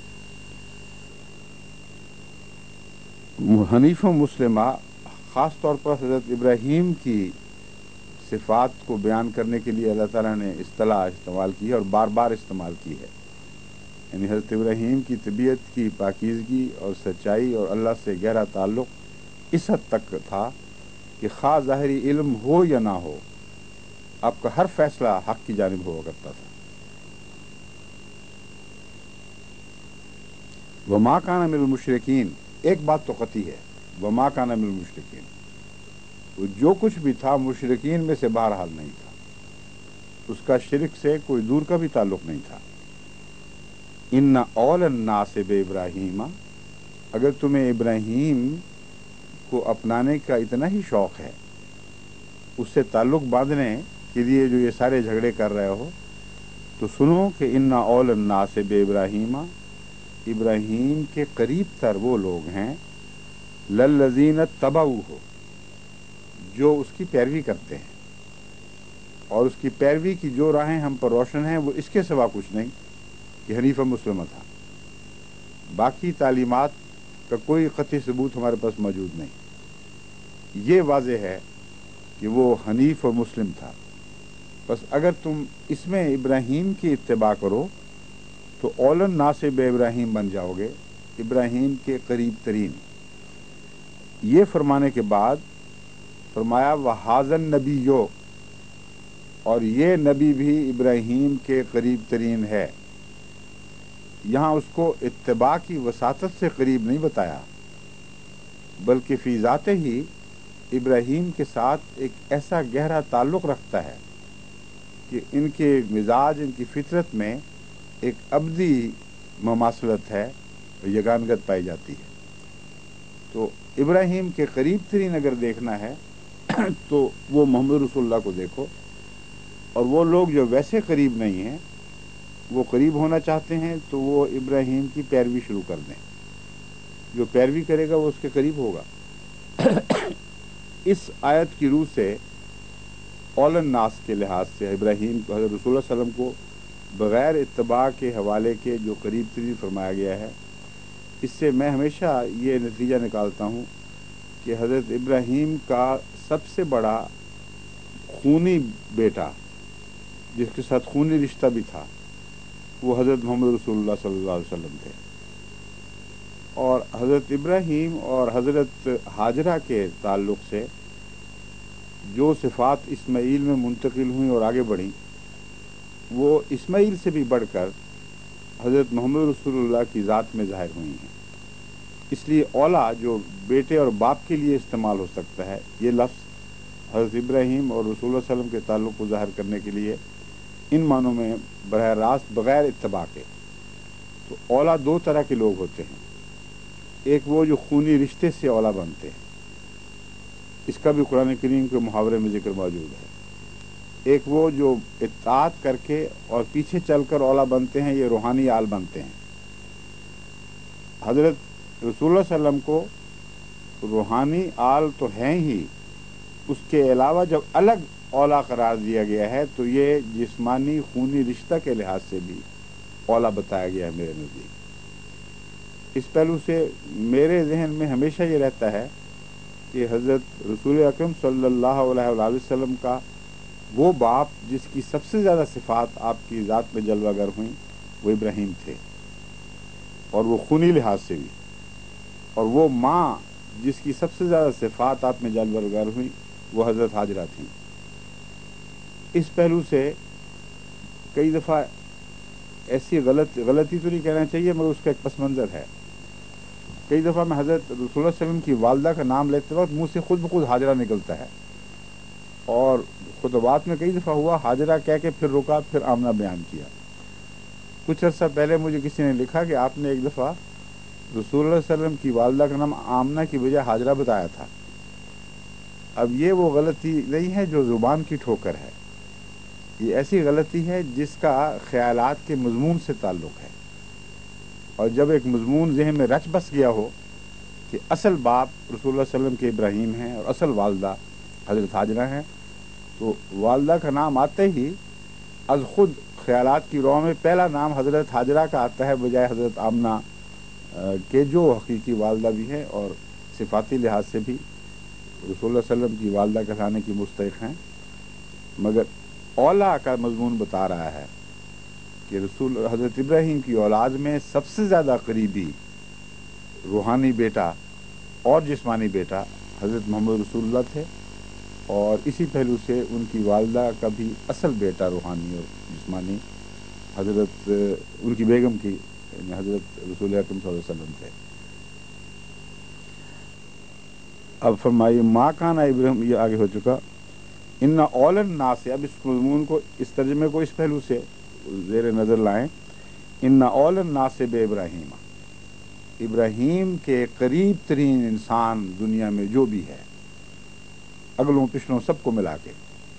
हनीफ मुस्लिमा ख़ास तौर पर हज़रत इब्राहीम की सिफ़ात को बयान करने के लिए अल्लाह ताला ने इस्तिलाह इस्तेमाल की है और बार बार इस्तेमाल की है। यानी हज़रत इब्राहीम की तबीयत की पाकीज़गी और सच्चाई और अल्लाह से गहरा ताल्लुक़ इस हद तक था कि खा ज़ाहिरी इल्म हो या ना हो, आपका हर फैसला हक़ की जानिब हुआ करता था। वमा काना मिनल मुशरिकीन, एक बात तो कती है, वमा काना मिनल मुशरिकीन, वो जो कुछ भी था मुशरिकीन में से बहरहाल नहीं था, उसका शिरक से कोई दूर का भी ताल्लुक़ नहीं था। इन्ना औलन नास बे इब्राहीमा, अगर तुम्हें इब्राहीम को अपनाने का इतना ही शौक़ है, उससे ताल्लुक़ बांधने के लिए जो ये सारे झगड़े कर रहे हो, तो सुनो कि इन्ना औलन नास बे इब्राहीमा, इब्राहीम के करीब तर वो लोग हैं, लल्लज़ीन तबाऊ हो, जो उसकी पैरवी करते हैं। और उसकी पैरवी की जो राहें हम पर रोशन हैं वो इसके सिवा कुछ नहीं कि हनीफ मुस्लिम था। बाकी तालीमात का कोई कतई सबूत हमारे पास मौजूद नहीं। ये वाज़ेह है कि वो हनीफ और मुस्लिम था। बस अगर तुम इसमें इब्राहीम की इत्तिबा करो तो औलन नासिब इब्राहीम बन जाओगे, इब्राहीम के करीब तरीन। ये फरमाने के बाद फरमाया वहाज़न नबीयो, और ये नबी भी इब्राहीम के करीब तरीन है। यहाँ उसको इत्तिबा की वसातत से करीब नहीं बताया, बल्कि फ़ी ज़ाते ही इब्राहीम के साथ एक ऐसा गहरा ताल्लुक़ रखता है कि इनके मिजाज, इनकी फितरत में एक अब्दी ममासलत है, यगानगत पाई जाती है। तो इब्राहीम के करीब तरीन अगर देखना है तो वो मोहम्मद रसूलुल्लाह को देखो, और वो लोग जो वैसे करीब नहीं हैं, वो करीब होना चाहते हैं तो वो इब्राहीम की पैरवी शुरू कर दें। जो पैरवी करेगा वो उसके करीब होगा। इस आयत की रूह से औलन नास के लिहाज से इब्राहीम को, हज़रत रसूलुल्लाह सल्लल्लाहु अलैहि वसल्लम को बग़ैर इत्तिबा के हवाले के जो करीब तरीन फरमाया गया है, इससे मैं हमेशा ये नतीजा निकालता हूँ कि हज़रत इब्राहीम का सबसे बड़ा खूनी बेटा, जिसके साथ खूनी रिश्ता भी था, वो हज़रत मोहम्मद रसूलुल्लाह सल्लल्लाहु अलैहि वसल्लम थे। और हज़रत इब्राहीम और हज़रत हाजरा के ताल्लुक़ से जो सिफ़ात इस्माइल में मुंतकिल हुई और आगे बढ़ी, वो इस्माइल से भी बढ़कर हज़रत मोहम्मद रसूलुल्लाह की ज़ात में ज़ाहिर हुई हैं। इसलिए औला जो बेटे और बाप के लिए इस्तेमाल हो सकता है, ये लफ्ज़ हज़रत इब्राहीम और रसूलुल्लाह सल्लल्लाहु अलैहि वसल्लम के ताल्लुक़ को ज़ाहिर करने के लिए इन मानों में बरह रास्त बग़ैर इत्तबा के। तो औला दो तरह के लोग होते हैं, एक वो जो खूनी रिश्ते से औला बनते हैं, इसका भी कुरान करीम के मुहावरे में जिक्र मौजूद है। एक वो जो इत्ताअत करके और पीछे चलकर औला बनते हैं, ये रूहानी आल बनते हैं। हज़रत रसूलुल्लाह सल्लल्लाहु अलैहि वसल्लम को रूहानी आल तो हैं ही, उसके अलावा जब अलग औला करार दिया गया है तो ये जिस्मानी खूनी रिश्ता के लिहाज से भी औला बताया गया है मेरे नज़दीक। इस पहलू से मेरे जहन में हमेशा ये रहता है कि हज़रत रसूल अकरम सल्लल्लाहु अलैहि वसल्लम का वो बाप जिसकी सबसे ज़्यादा सिफ़ात आपकी ज़ात में जलवागर हुई वो इब्राहीम थे, और वो खूनी लिहाज से भी, और वो माँ जिसकी सबसे ज़्यादा सिफ़ात आप में जलवागर हुई वो हज़रत हाजरा थी। इस पहलू से कई दफ़ा ऐसी गलत गलती तो नहीं कहना चाहिए, मगर उसका एक पस मंज़र है। कई दफ़ा मैं हज़रत रसूलुल्लाह सल्लल्लाहु अलैहि वसल्लम की वालदा का नाम लेते वक्त मुँह से खुद ब खुद हाजरा निकलता है, और खुतबात में कई दफ़ा हुआ हाजरा कह के फिर रुका, फिर आमना बयान किया। कुछ अर्सा पहले मुझे किसी ने लिखा कि आपने एक दफ़ा रसूलुल्लाह सल्लल्लाहु अलैहि वसल्लम की वालदा का नाम आमना की बजाय हाजरा बताया था। अब ये वो गलती नहीं है जो ज़ुबान की ठोकर है, ये ऐसी गलती है जिसका ख़यालात के मज़मून से ताल्लुक़ है। और जब एक मज़मून ज़हन में रच बस गया हो कि असल बाप रसूलुल्लाह सल्लल्लाहु अलैहि वसल्लम के इब्राहीम हैं और असल वालदा हज़रत हाजरा हैं, तो वालदा का नाम आते ही अज खुद ख़यालात की रौ में पहला नाम हज़रत हाजरा का आता है बजाय हज़रत आमना के, जो हकीकी वालदा भी हैं और सिफ़ाती लिहाज से भी रसूलुल्लाह सल्लल्लाहु अलैहि वसल्लम की वालदा कहलाने की मुस्तहिक़ हैं। मगर औला का मज़मून बता रहा है कि रसूल हज़रत इब्राहीम की औलाद में सबसे ज़्यादा करीबी रूहानी बेटा और जिस्मानी बेटा हज़रत मोहम्मद रसूलुल्लाह थे, और इसी पहलू से उनकी वालदा का भी असल बेटा रूहानी और जिस्मानी हज़रत उनकी बेगम की हज़रत रसूल अकरम सल्लल्लाहु अलैहि वसल्लम थे। अब फरमाइए माँ काना इब्राहीम, ये आगे हो चुका। इन्ना औलन ना से, अब इस मज़मून को, इस तर्जमे को इस पहलू से ज़ेर नज़र लाएं। इन्ना औलन ना से बे इब्राहीम, इब्राहीम के करीब तरीन इंसान दुनिया में जो भी है, अगलों पिछलों सबको मिला के,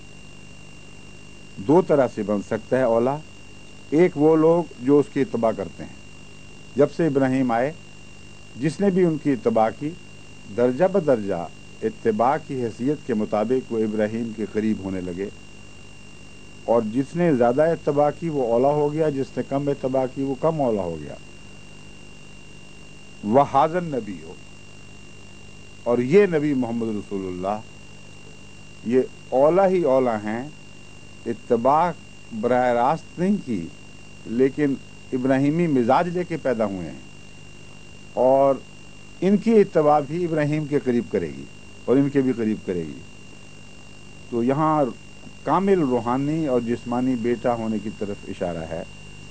दो तरह से बन सकता है औला। एक वो लोग जो उसकी इत्तबा करते हैं, जब से इब्राहीम आए जिसने भी उनकी इत्तबा की, दर्जा बदर्जा इत्तबा की हैसियत के मुताबिक वो इब्राहीम के करीब होने लगे, और जिसने ज़्यादा इत्तबा की वो औला हो गया, जिसने कम इत्तबा की वो कम औला हो गया। वह हाज़न नबी हो, और ये नबी मोहम्मद रसूलुल्लाह ये औला ही औला हैं। इत्तबा बराह रास्त नहीं की, लेकिन इब्राहीमी मिजाज लेके पैदा हुए हैं, और इनकी इत्तबा भी इब्राहीम के करीब करेगी और इनके भी करीब करेगी। तो यहाँ कामिल रूहानी और जिस्मानी बेटा होने की तरफ इशारा है।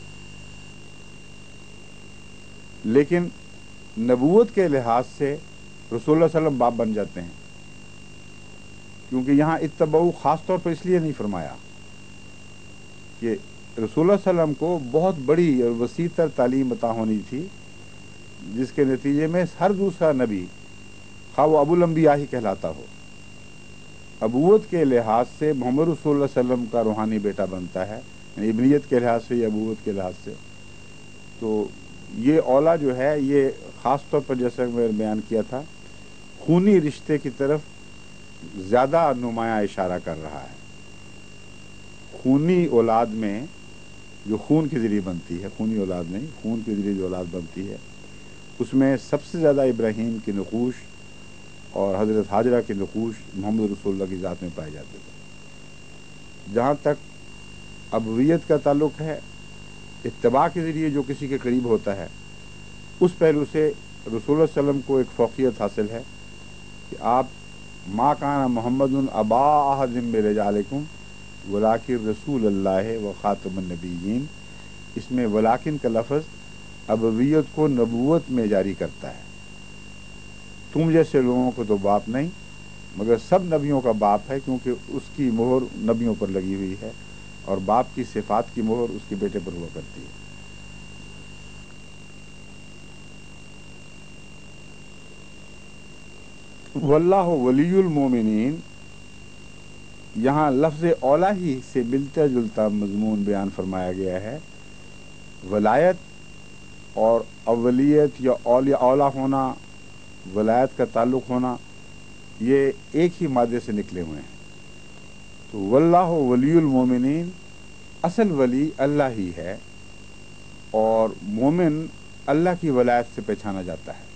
लेकिन नबूवत के लिहाज से रसूलुल्लाह सल्लल्लाहु अलैहि वसल्लम बाप बन जाते हैं, क्योंकि यहाँ इत्तबाउ ख़ास तौर पर इसलिए नहीं फरमाया कि रसूलुल्लाह सल्लल्लाहु अलैहि वसल्लम को बहुत बड़ी और वसी तर तालीम अता होनी थी, जिसके नतीजे में हर दूसरा नबी खा वो अबुल अंबिया ही कहलाता हो। अबूवत के लिहाज से मोहम्मद रसूलुल्लाह सल्लल्लाहु अलैहि वसल्लम का रूहानी बेटा बनता है, इब्नियत के लिहाज से या अबूवत के लिहाज से। तो ये औला जो है ये ख़ास तौर पर, जैसा मैंने बयान किया था, खूनी रिश्ते की तरफ ज़्यादा नुमाया इशारा कर रहा है। खूनी औलाद में जो खून के ज़रिए बनती है, खूनी औलाद नहीं, खून के ज़रिए जो औलाद बनती है, उसमें सबसे ज़्यादा इब्राहीम की नक़ूश और हज़रत हाजरा की नक़ूश मोहम्मद रसूलुल्लाह की ज़ात में पाए जाते थे। जहाँ तक अबवियत का ताल्लुक़ है, इत्तबा के ज़रिए जो किसी के करीब होता है, उस पहलू से रसूलुल्लाह सल्लल्लाहु अलैहि वसल्लम को एक फ़ौक़ियत हासिल है कि आप मा काना मुहम्मदुन अबा अहदिन मिन रिजालिकुम वलाकिन रसूल अल्लाह व खातमुन नबिय्यीन। इसमें वलाकिन का लफ्ज़ अबवियत को नबूवत में जारी करता है। तुम जैसे लोगों को तो बाप नहीं, मगर सब नबियों का बाप है, क्योंकि उसकी मोहर नबियों पर लगी हुई है और बाप की सिफात की मोहर उसके बेटे पर हुआ करती है। वल्लाहु वलियुल मोमिनीन, यहाँ लफ्ज़ औला ही से मिलता जुलता मजमून बयान फरमाया गया है। वलायत और अवलियत या औलिया औला होना, वलायत का ताल्लुक़ होना, ये एक ही मादे से निकले हुए हैं। तो वल्लाहु वलियुल मोमिनीन, असल वली अल्लाह ही है और मोमिन अल्लाह की वलायत से पहचाना जाता है।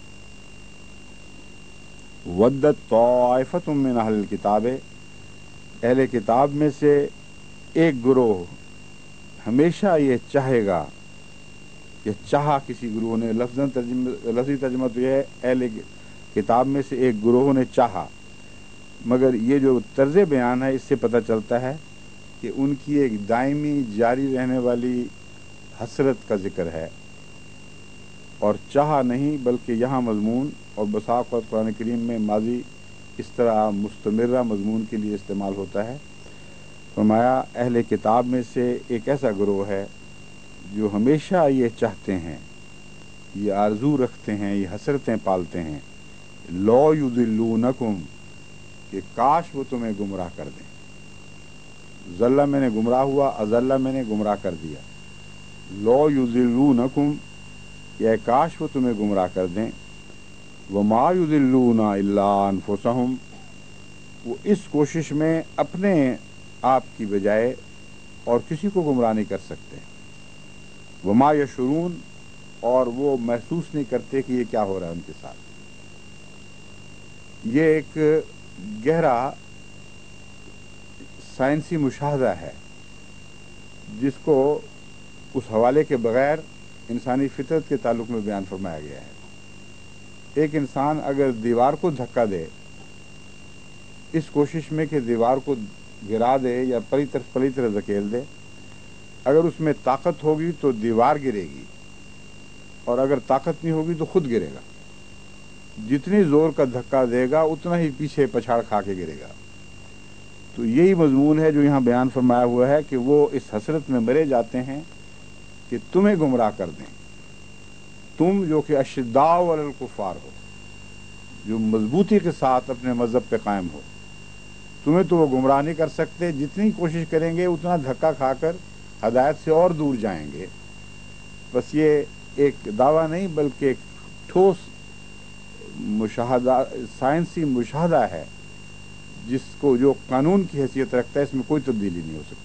वद्दत ताइफतुम मिन अहलिल किताब, अहले किताब में से एक गुरोह हमेशा ये चाहेगा, ये चाहा किसी गुरोह ने, लफ्ज़न तर्जुमा लफ्ज़ी तर्जुमा तो यह है अहले किताब में से एक गुरोह ने चाहा, मगर ये जो तर्ज़ बयान है इससे पता चलता है कि उनकी एक दायमी जारी रहने वाली हसरत का जिक्र है और चाहा नहीं, बल्कि यहाँ मजमून और बसाक़ कुरान करीम में माजी इस तरह मुस्तमर्रा मजमून के लिए इस्तेमाल होता है। फरमाया अहले किताब में से एक ऐसा गिरोह है जो हमेशा ये चाहते हैं, ये आरजू रखते हैं, ये हसरतें पालते हैं, लो युदिल्लूनकुम, कि काश वो तुम्हें गुमराह कर दें। ज़ल्ला मैंने गुमराह हुआ, अज़ल्ला मैंने गुमराह कर दिया। लो युदिल्लूनकुम, यह काश वो तुम्हें गुमराह कर दें। वमा युदिल्लूना इल्ला अनफुसहुम, वो इस कोशिश में अपने आप की बजाय और किसी को गुमराह नहीं कर सकते। वमा यशुरून, और वो महसूस नहीं करते कि ये क्या हो रहा है उनके साथ। ये एक गहरा साइंसी मुशाहदा है जिसको उस हवाले के बगैर इंसानी फितरत के ताल्लुक में बयान फरमाया गया है। एक इंसान अगर दीवार को धक्का दे इस कोशिश में कि दीवार को गिरा दे या पली तरफ पली तरह धकेल दे, अगर उसमें ताकत होगी तो दीवार गिरेगी और अगर ताकत नहीं होगी तो खुद गिरेगा। जितनी जोर का धक्का देगा उतना ही पीछे पछाड़ खा के गिरेगा। तो यही मजमून है जो यहाँ बयान फरमाया हुआ है कि वो इस हसरत में मरे जाते हैं कि तुम्हें गुमराह कर दें, तुम जो कि अशिद्दाउ अलल कुफ़ार हो, जो मजबूती के साथ अपने मजहब पे कायम हो, तुम्हें तो वो गुमराह नहीं कर सकते। जितनी कोशिश करेंगे उतना धक्का खाकर हदायत से और दूर जाएंगे। बस ये एक दावा नहीं बल्कि एक ठोस मुशाहदा, साइंसी मुशाहदा है जिसको जो कानून की हैसियत रखता है, इसमें कोई तब्दीली नहीं हो सकती।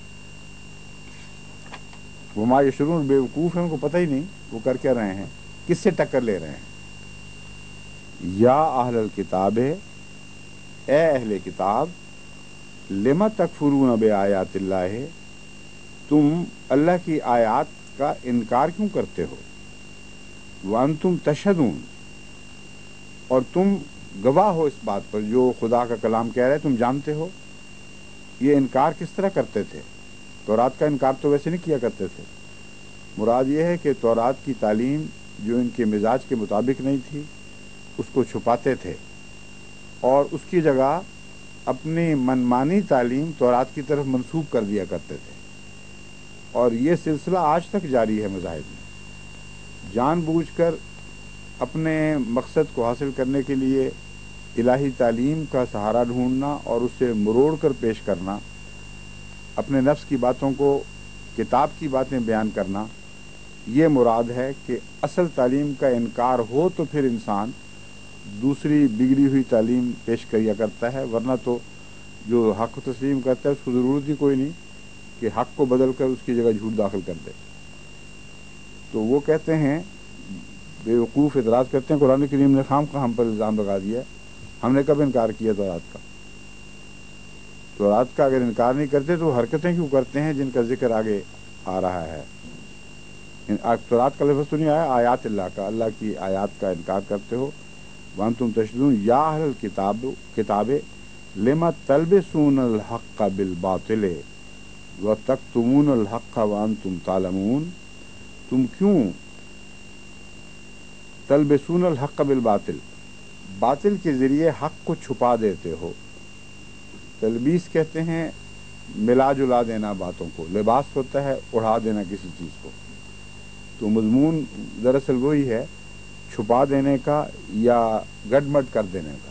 वो हमारे शुरू में बेवकूफ़ हैं, उनको पता ही नहीं वो कर क्या रहे हैं, किससे टक्कर ले रहे हैं। या अहलल किताब, ए अहले किताब, लिमा तकफुरून बि आयातिल्लाह, तुम अल्लाह की आयात का इनकार क्यों करते हो। व अंतुम तशहदून, और तुम गवाह हो इस बात पर जो खुदा का कलाम कह रहा है, तुम जानते हो। ये इनकार किस तरह करते थे। तौरात का इनकार तो वैसे नहीं किया करते थे। मुराद ये है कि तौरात की तालीम जो इनके मिजाज के मुताबिक नहीं थी उसको छुपाते थे और उसकी जगह अपनी मनमानी तालीम तौरात की तरफ मंसूब कर दिया करते थे। और ये सिलसिला आज तक जारी है मज़ाहिब में। जानबूझकर अपने मकसद को हासिल करने के लिए इलाही तालीम का सहारा ढूंढना और उसे मरोड़ कर पेश करना, अपने नफ्स की बातों को किताब की बातें बयान करना, ये मुराद है कि असल तालीम का इनकार हो तो फिर इंसान दूसरी बिगड़ी हुई तालीम पेश किया करता है, वरना तो जो हक़ तस्लीम करता है उसको ज़रूरत ही कोई नहीं कि हक़ को बदल कर उसकी जगह झूठ दाखिल कर दे। तो वो कहते हैं, बेवकूफ़ इतराज़ करते हैं, कुरान करीम ने खाम खा हम पर इल्ज़ाम लगा दिया, हमने कब इनकार किया तौरात का। तौरात का अगर इनकार नहीं करते तो हरकतें क्यों करते हैं जिनका जिक्र आगे आ रहा है। तौरात का लफ्ज़ तो नहीं आया, आयात अल्लाह का, अल्लाह की आयात का इनकार करते हो। वअंतुम तशहदून या अहलल किताब किताबे लिमा तलबिसून अल हक़्क़ बिल बातिल व तक्तुमून अल हक़्क़ व अंतुम तालमून, तुम क्यों तलबिसून अल हक़्क़ बिल बातिल, बातिल के ज़रिए हक़ को छुपा देते हो। तलबीस कहते हैं मिला जुला देना बातों को, लिबास होता है उड़ा देना किसी चीज़ को, तो मज़मून दरअसल वही है छुपा देने का या गडमड कर देने का।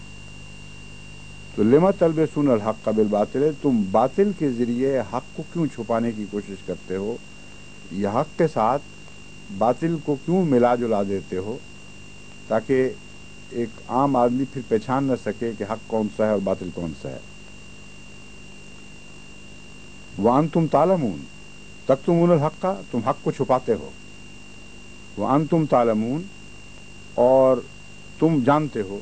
तो लिमा तलबिसून अल हक़्क़ बिल बातिल, तुम बातिल के ज़रिए हक़ को क्यों छुपाने की कोशिश करते हो, या हक़ के साथ बातिल को क्यों मिला जुला देते हो, ताकि एक आम आदमी फिर पहचान न सके कि हक़ कौन सा है और बातिल कौन सा है। वअंतुम तालमून तक्तुमून अल हक़्क़, तुम हक़ को छुपाते हो, वअंतुम तालमून, और तुम जानते हो।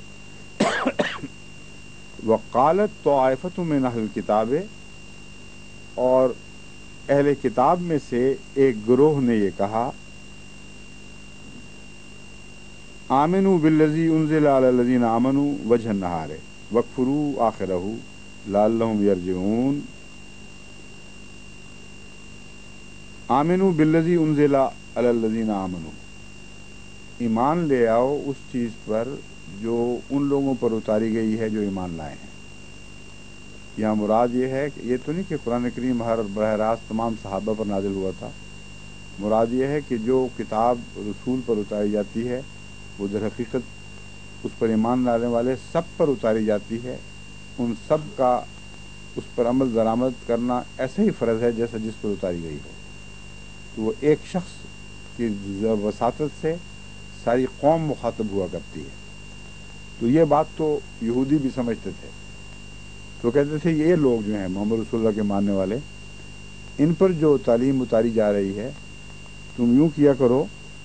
वक़ालत तवाइफ़तुम मिन अहलिल किताबे, और अहले किताब में से एक गिरोह ने ये कहा, आमिनू बिल्लज़ी उन्ज़िला अला लज़ीना आमनू वजहन नहारे वकफुरू आखिरहू लअल्लहुम यरजिऊन। आमिनू बिल्लज़ी उन्ज़िला अला लज़ीना आमनू, ईमान ले आओ उस चीज़ पर जो उन लोगों पर उतारी गई है जो ईमान लाए हैं। यहाँ मुराद ये है कि ये तो नहीं कि कुरान करीम हर बरह रास्त तमाम सहाबा पर नाजिल हुआ था, मुराद ये है कि जो किताब रसूल पर उतारी जाती है वो दर हकीकत उस पर ईमान लाने वाले सब पर उतारी जाती है, उन सब का उस पर अमल दरामद करना ऐसा ही फ़र्ज़ है जैसा जिस पर उतारी गई हो। तो वो एक शख्स की वसातत से सारी कौम मुखातब हुआ करती है। तो ये बात तो यहूदी भी समझते थे, तो कहते थे ये लोग जो हैं मोहम्मद रसूलुल्लाह के मानने वाले, इन पर जो तालीम उतारी जा रही है तुम यूँ किया करो,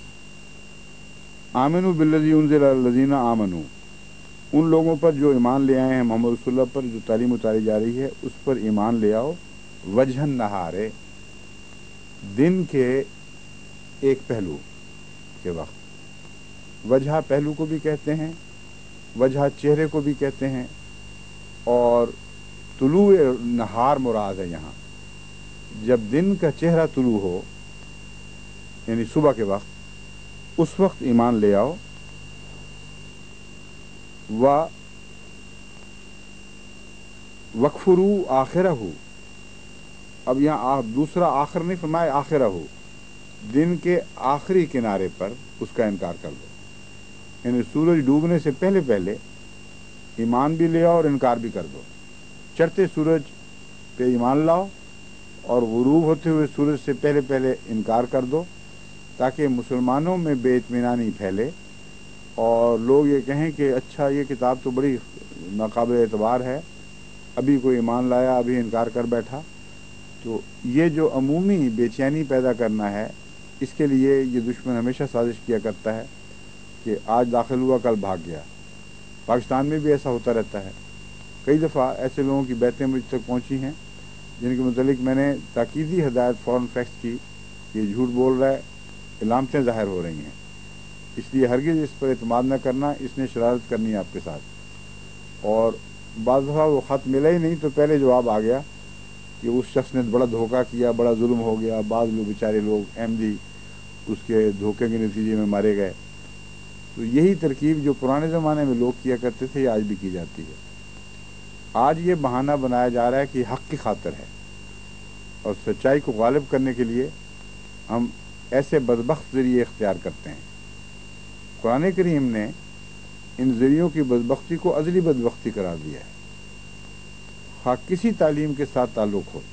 आमिनू बिल्लज़ी उन्ज़िला अला लज़ीना आमनू, उन लोगों पर जो ईमान ले आए हैं मोहम्मद रसूलुल्लाह पर जो तालीम उतारी जा रही है उस पर ईमान ले आओ, वजहन नहारे, दिन के एक पहलू के वक्त। वजह पहलू को भी कहते हैं, वजह चेहरे को भी कहते हैं, और तुलूए नहार मुराद है यहाँ, जब दिन का चेहरा तुलू हो यानी सुबह के वक्त, उस वक्त ईमान ले आओ। व वकफुरू आखिरहू, अब यहाँ दूसरा आखिर नहीं फरमाया, आखिरहू, दिन के आखिरी किनारे पर उसका इनकार कर दो, यानी सूरज डूबने से पहले पहले ईमान भी ले आओ और इनकार भी कर दो। चढ़ते सूरज पे ईमान लाओ और गुरूब होते हुए सूरज से पहले पहले इनकार कर दो, ताकि मुसलमानों में बेइत्मीनानी फैले और लोग ये कहें कि अच्छा ये किताब तो बड़ी नाकाबिल एतबार है, अभी कोई ईमान लाया अभी इनकार कर बैठा। तो ये जो अमूमी बेचैनी पैदा करना है, इसके लिए ये दुश्मन हमेशा साजिश किया करता है कि आज दाखिल हुआ कल भाग गया। पाकिस्तान में भी ऐसा होता रहता है। कई दफ़ा ऐसे लोगों की बैतें मुझ तक पहुँची हैं जिनके मुतलिक मैंने ताकीदी हदायत फ़ौरन फैक्स की, ये झूठ बोल रहा है, इलामतें ज़ाहिर हो रही हैं, इसलिए हरगिज़ इस पर एतमाद न करना, इसने शरारत करनी है आपके साथ। और बाज़ दफ़ा वो ख़त मिला ही नहीं तो पहले जवाब आ गया कि उस शख्स ने बड़ा धोखा किया, बड़ा जुल्म हो गया, बाद लोग बेचारे लोग अहमदी उसके धोखे के नतीजे में मारे गए। तो यही तरकीब जो पुराने ज़माने में लोग किया करते थे, ये आज भी की जाती है। आज ये बहाना बनाया जा रहा है कि हक़ की खातिर है, और सच्चाई को गालिब करने के लिए हम ऐसे बदबख्त ज़रिए इख्तियार करते हैं। कुरान करीम ने इन ज़रियों की बदबख्ती को अज़ली बदबख्ती करार दिया है। हाँ, किसी तालीम के साथ ताल्लुक़ हो,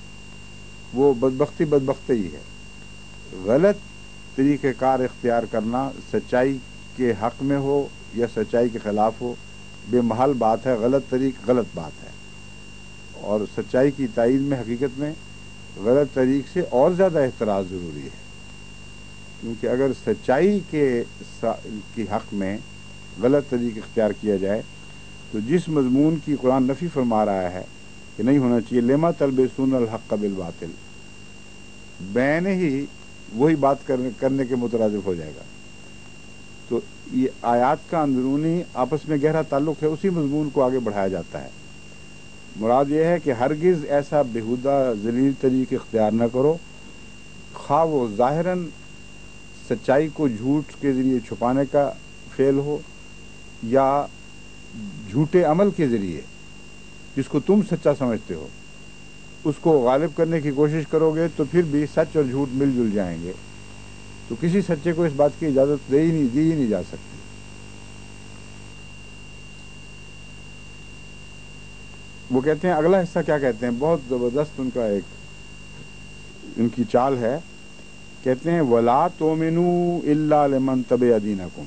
वो बदबख्ती बदबख्ती ही है। गलत तरीक़ेकार इख्तियार करना सच्चाई के हक़ में हो या सच्चाई के ख़िलाफ़ हो, बेमहल बात है। गलत तरीक़ गलत बात है, और सच्चाई की तायीद में हकीकत में गलत तरीक़ से और ज़्यादा एहतराज़ ज़रूरी है, क्योंकि अगर सच्चाई के की हक़ में गलत तरीक़ इख्तियार किया जाए तो जिस मज़मून की कुरान नफ़ी फरमा रहा है कि नहीं होना चाहिए, लिमा तलबिसून अल हक़्क़ बिल बातिल, बैन ही वही बात करने, करने के मुतरादिफ हो जाएगा। تو یہ آیات کا اندرونی آپس میں گہرا تعلق ہے، اسی مضمون کو آگے بڑھایا جاتا ہے۔ مراد یہ ہے کہ ہرگز ایسا بےہودہ ذلیل طریق اختیار نہ کرو، خواہ وہ ظاہراً سچائی کو جھوٹ کے ذریعے چھپانے کا فعل ہو یا جھوٹے عمل کے ذریعے جس کو تم سچا سمجھتے ہو اس کو غالب کرنے کی کوشش کرو گے تو پھر بھی سچ اور جھوٹ مل جل جائیں گے، تو کسی سچے کو اس بات کی اجازت دے ہی نہیں دی ہی نہیں جا سکتی۔ وہ کہتے ہیں اگلا حصہ کیا کہتے ہیں، بہت زبردست ان کا ایک ان کی چال ہے، کہتے ہیں وَلَا تُؤْمِنُوا إِلَّا لِمَنْ تَبِعَ دِينَكُمْ۔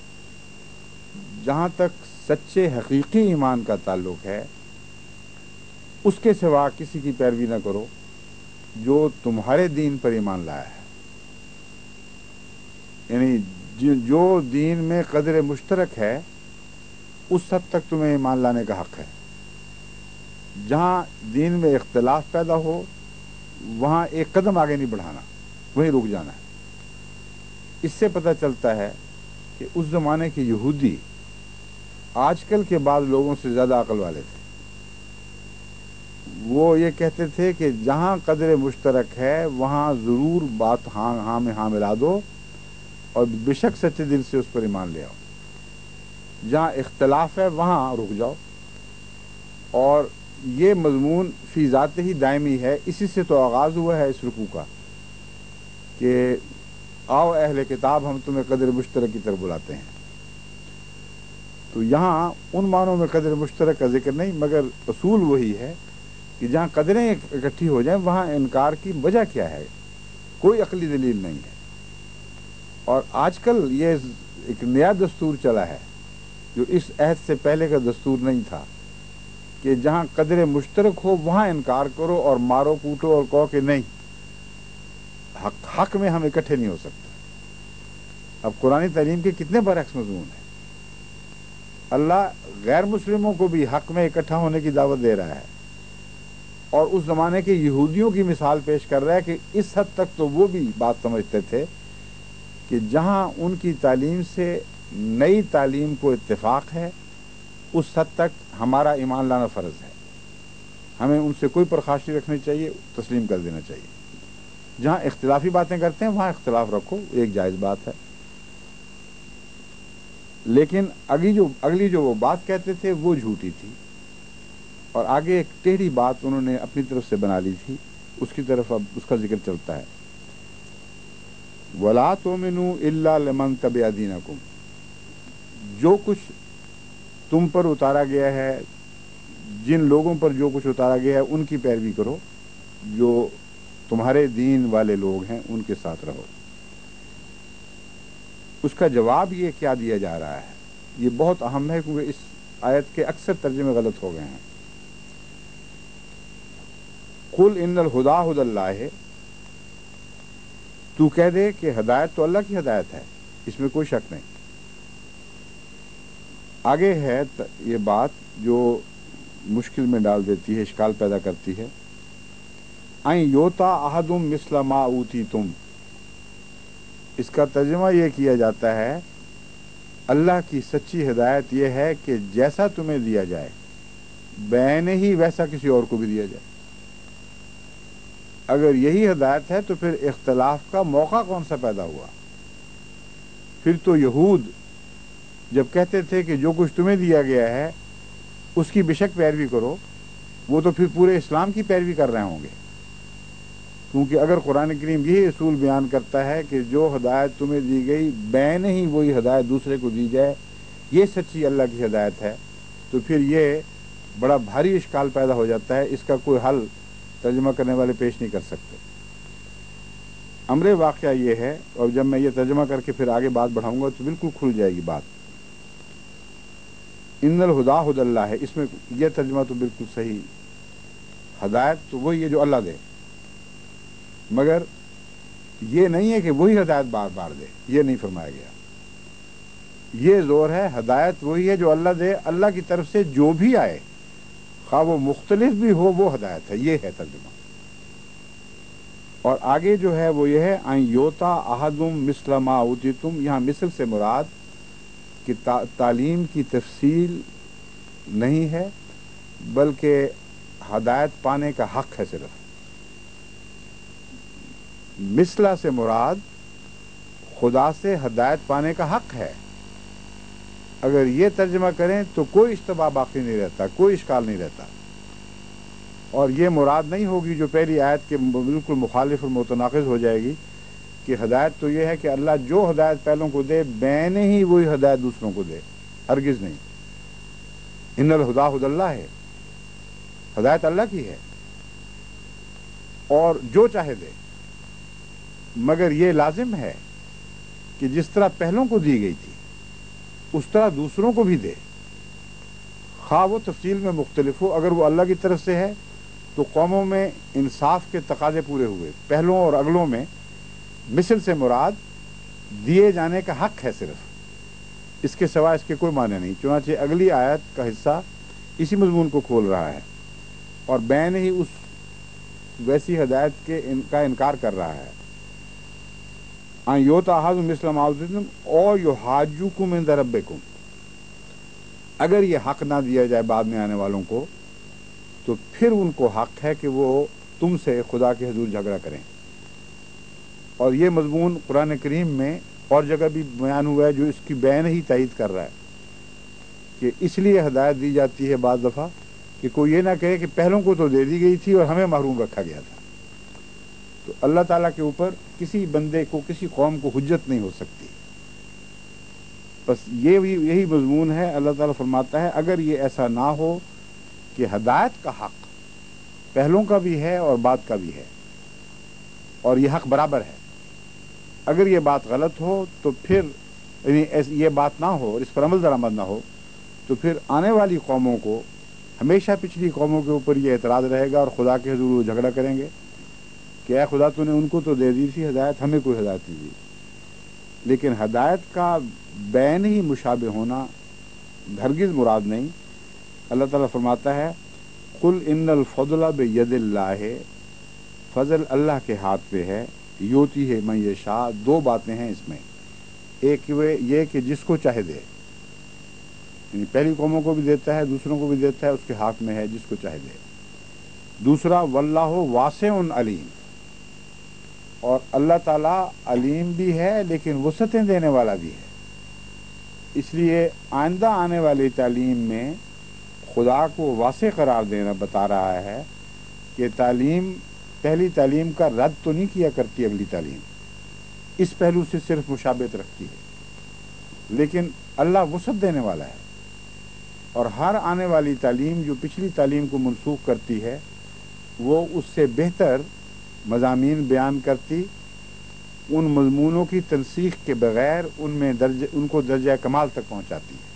جہاں تک سچے حقیقی ایمان کا تعلق ہے اس کے سوا کسی کی پیروی نہ کرو جو تمہارے دین پر ایمان لایا ہے، یعنی جو دین میں قدر مشترک ہے اس حد تک تمہیں ایمان لانے کا حق ہے۔ جہاں دین میں اختلاف پیدا ہو وہاں ایک قدم آگے نہیں بڑھانا، وہیں رک جانا ہے۔ اس سے پتہ چلتا ہے کہ اس زمانے کے یہودی آج کل کے بعض لوگوں سے زیادہ عقل والے تھے۔ وہ یہ کہتے تھے کہ جہاں قدر مشترک ہے وہاں ضرور بات ہاں ہاں میں ہاں ملا دو اور بے شک سچے دل سے اس پر ایمان لے آؤ، جہاں اختلاف ہے وہاں رک جاؤ۔ اور یہ مضمون فی ذات ہی دائمی ہے، اسی سے تو آغاز ہوا ہے اس رکوع کا کہ آؤ اہل کتاب ہم تمہیں قدر مشترک کی طرف بلاتے ہیں۔ تو یہاں ان معنوں میں قدر مشترک کا ذکر نہیں، مگر اصول وہی ہے کہ جہاں قدریں اکٹھی ہو جائیں وہاں انکار کی وجہ کیا ہے، کوئی عقلی دلیل نہیں ہے۔ اور آج کل یہ ایک نیا دستور چلا ہے جو اس عہد سے پہلے کا دستور نہیں تھا کہ جہاں قدر مشترک ہو وہاں انکار کرو اور مارو کوٹو اور کہو کہ نہیں حق حق میں ہم اکٹھے نہیں ہو سکتے۔ اب قرآن تعلیم کے کتنے برعکس مضمون ہیں۔ اللہ غیر مسلموں کو بھی حق میں اکٹھا ہونے کی دعوت دے رہا ہے اور اس زمانے کے یہودیوں کی مثال پیش کر رہا ہے کہ اس حد تک تو وہ بھی بات سمجھتے تھے کہ جہاں ان کی تعلیم سے نئی تعلیم کو اتفاق ہے اس حد تک ہمارا ایمان لانا فرض ہے، ہمیں ان سے کوئی پرخاشی رکھنی چاہیے، تسلیم کر دینا چاہیے۔ جہاں اختلافی باتیں کرتے ہیں وہاں اختلاف رکھو، ایک جائز بات ہے، لیکن اگلی جو اگلی جو وہ بات کہتے تھے وہ جھوٹی تھی اور آگے ایک ٹیڑھی بات انہوں نے اپنی طرف سے بنا لی تھی، اس کی طرف اب اس کا ذکر چلتا ہے۔ وَلَا تُؤْمِنُوا إِلَّا لِمَنْ تَبِعَ دِينَكُمْ، جو کچھ تم پر اتارا گیا ہے، جن لوگوں پر جو کچھ اتارا گیا ہے ان کی پیروی کرو، جو تمہارے دین والے لوگ ہیں ان کے ساتھ رہو۔ اس کا جواب یہ کیا دیا جا رہا ہے، یہ بہت اہم ہے کیونکہ اس آیت کے اکثر ترجمے غلط ہو گئے ہیں۔ قُلْ إِنَّ الْهُدَىٰ هُدَى اللَّهِ، تو کہہ دے کہ ہدایت تو اللہ کی ہدایت ہے، اس میں کوئی شک نہیں۔ آگے ہے یہ بات جو مشکل میں ڈال دیتی ہے، اشکال پیدا کرتی ہے۔ اَن یُؤْتَىٰ أَحَدٌ مِثْلَ مَا أُوتِیتُم، اس کا ترجمہ یہ کیا جاتا ہے اللہ کی سچی ہدایت یہ ہے کہ جیسا تمہیں دیا جائے بین ہی ویسا کسی اور کو بھی دیا جائے۔ اگر یہی ہدایت ہے تو پھر اختلاف کا موقع کون سا پیدا ہوا؟ پھر تو یہود جب کہتے تھے کہ جو کچھ تمہیں دیا گیا ہے اس کی بے شک پیروی کرو، وہ تو پھر پورے اسلام کی پیروی کر رہے ہوں گے، کیونکہ اگر قرآن کریم یہی اصول بیان کرتا ہے کہ جو ہدایت تمہیں دی گئی بین ہی وہی ہدایت دوسرے کو دی جائے، یہ سچی اللہ کی ہدایت ہے، تو پھر یہ بڑا بھاری اشکال پیدا ہو جاتا ہے، اس کا کوئی حل ترجمہ کرنے والے پیش نہیں کر سکتے۔ امر واقعہ یہ ہے، اور جب میں یہ ترجمہ کر کے پھر آگے بات بڑھاؤں گا تو بالکل کھل جائے گی بات۔ ان الہدیٰ ہدی اللہ ہے، اس میں یہ ترجمہ تو بالکل صحیح، ہدایت تو وہی ہے جو اللہ دے، مگر یہ نہیں ہے کہ وہی ہدایت بار بار دے، یہ نہیں فرمایا گیا۔ یہ زور ہے ہدایت وہی ہے جو اللہ دے، اللہ کی طرف سے جو بھی آئے خواہ وہ مختلف بھی ہو وہ ہدایت ہے، یہ ہے ترجمہ۔ اور آگے جو ہے وہ یہ ہے ان یوتا احدم مثل ما اوتیتم، یہاں مثل سے مراد کہ تا تعلیم کی تفصیل نہیں ہے بلکہ ہدایت پانے کا حق ہے صرف. مثلا سے مراد خدا سے ہدایت پانے کا حق ہے. اگر یہ ترجمہ کریں تو کوئی اشتباہ باقی نہیں رہتا، کوئی اشکال نہیں رہتا. اور یہ مراد نہیں ہوگی جو پہلی آیت کے بالکل مخالف اور متناقض ہو جائے گی کہ ہدایت تو یہ ہے کہ اللہ جو ہدایت پہلوں کو دے بین ہی وہی ہدایت دوسروں کو دے. ہرگز نہیں. ان الہدا ہدی اللہ ہے، ہدایت اللہ کی ہے اور جو چاہے دے، مگر یہ لازم ہے کہ جس طرح پہلوں کو دی گئی تھی اس طرح دوسروں کو بھی دے، خواہ وہ تفصیل میں مختلف ہو. اگر وہ اللہ کی طرف سے ہے تو قوموں میں انصاف کے تقاضے پورے ہوئے. پہلوں اور اگلوں میں مثل سے مراد دیے جانے کا حق ہے صرف، اس کے سوا اس کے کوئی معنی نہیں. چنانچہ اگلی آیت کا حصہ اسی مضمون کو کھول رہا ہے اور بین ہی اس ویسی ہدایت کے ان کا انکار کر رہا ہے. ان یوتا احدکم مثل ما اوتیتم اور یحاجوکم عند ربکم، اگر یہ حق نہ دیا جائے بعد میں آنے والوں کو تو پھر ان کو حق ہے کہ وہ تم سے خدا کے حضور جھگڑا کریں. اور یہ مضمون قرآن کریم میں اور جگہ بھی بیان ہوا ہے جو اس کی بین ہی تائید کر رہا ہے کہ اس لیے ہدایت دی جاتی ہے بعض دفعہ کہ کوئی یہ نہ کہے کہ پہلوں کو تو دے دی گئی تھی اور ہمیں محروم رکھا گیا تھا. تو اللہ تعالیٰ کے اوپر کسی بندے کو، کسی قوم کو حجت نہیں ہو سکتی. بس یہ بھی یہی مضمون ہے. اللہ تعالیٰ فرماتا ہے اگر یہ ایسا نہ ہو کہ ہدایت کا حق پہلوں کا بھی ہے اور بعد کا بھی ہے اور یہ حق برابر ہے، اگر یہ بات غلط ہو تو پھر یعنی یہ بات نہ ہو اور اس پر عمل درآمد نہ ہو تو پھر آنے والی قوموں کو ہمیشہ پچھلی قوموں کے اوپر یہ اعتراض رہے گا اور خدا کے حضور وہ جھگڑا کریں گے کہ اے خدا تو نے ان کو تو دے دی تھی ہدایت، ہمیں کوئی ہدایت نہیں دی. لیکن ہدایت کا بین ہی مشابہ ہونا ہرگز مراد نہیں. اللہ تعالیٰ فرماتا ہے قل ان الفضل بید اللہ، فضل اللہ کے ہاتھ پہ ہے، یوتی ہے من یشاء. دو باتیں ہیں اس میں، ایک یہ کہ جس کو چاہے دے، یعنی پہلی قوموں کو بھی دیتا ہے دوسروں کو بھی دیتا ہے، اس کے ہاتھ میں ہے جس کو چاہے دے. دوسرا واللہ واسع علیم، اور اللہ تعالیٰ علیم بھی ہے لیکن وسعتیں دینے والا بھی ہے. اس لیے آئندہ آنے والی تعلیم میں خدا کو واسع قرار دینا بتا رہا ہے کہ تعلیم پہلی تعلیم کا رد تو نہیں کیا کرتی اگلی تعلیم، اس پہلو سے صرف مشابہت رکھتی ہے، لیکن اللہ وسعت دینے والا ہے اور ہر آنے والی تعلیم جو پچھلی تعلیم کو منسوخ کرتی ہے وہ اس سے بہتر مضامین بیان کرتی، ان مضمونوں کی تنسیخ کے بغیر ان میں درجہ ان کو درجہ کمال تک پہنچاتی ہے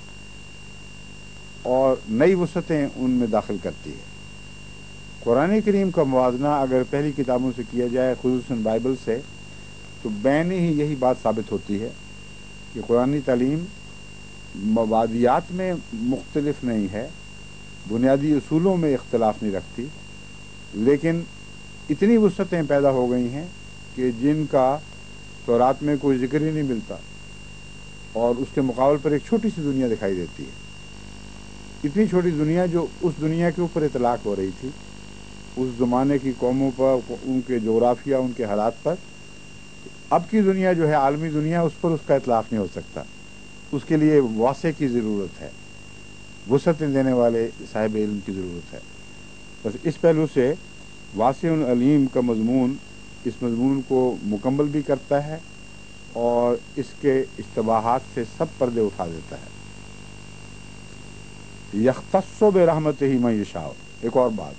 اور نئی وسعتیں ان میں داخل کرتی ہے. قرآن کریم کا موازنہ اگر پہلی کتابوں سے کیا جائے خصوصاً بائبل سے تو بین ہی یہی بات ثابت ہوتی ہے کہ قرآنی تعلیم مبادیات میں مختلف نہیں ہے، بنیادی اصولوں میں اختلاف نہیں رکھتی، لیکن اتنی وسعتیں پیدا ہو گئی ہیں کہ جن کا تورات میں کوئی ذکر ہی نہیں ملتا اور اس کے مقابل پر ایک چھوٹی سی دنیا دکھائی دیتی ہے. اتنی چھوٹی دنیا جو اس دنیا کے اوپر اطلاق ہو رہی تھی اس زمانے کی قوموں پر، ان کے جغرافیہ، ان کے حالات پر. اب کی دنیا جو ہے عالمی دنیا، اس پر اس کا اطلاق نہیں ہو سکتا. اس کے لیے واسع کی ضرورت ہے، وسعتیں دینے والے صاحب علم کی ضرورت ہے. بس اس پہلو سے واسع علیم کا مضمون اس مضمون کو مکمل بھی کرتا ہے اور اس کے اشتباہات سے سب پردے اٹھا دیتا ہے. یختص برحمتہ من یشاء. ایک اور بات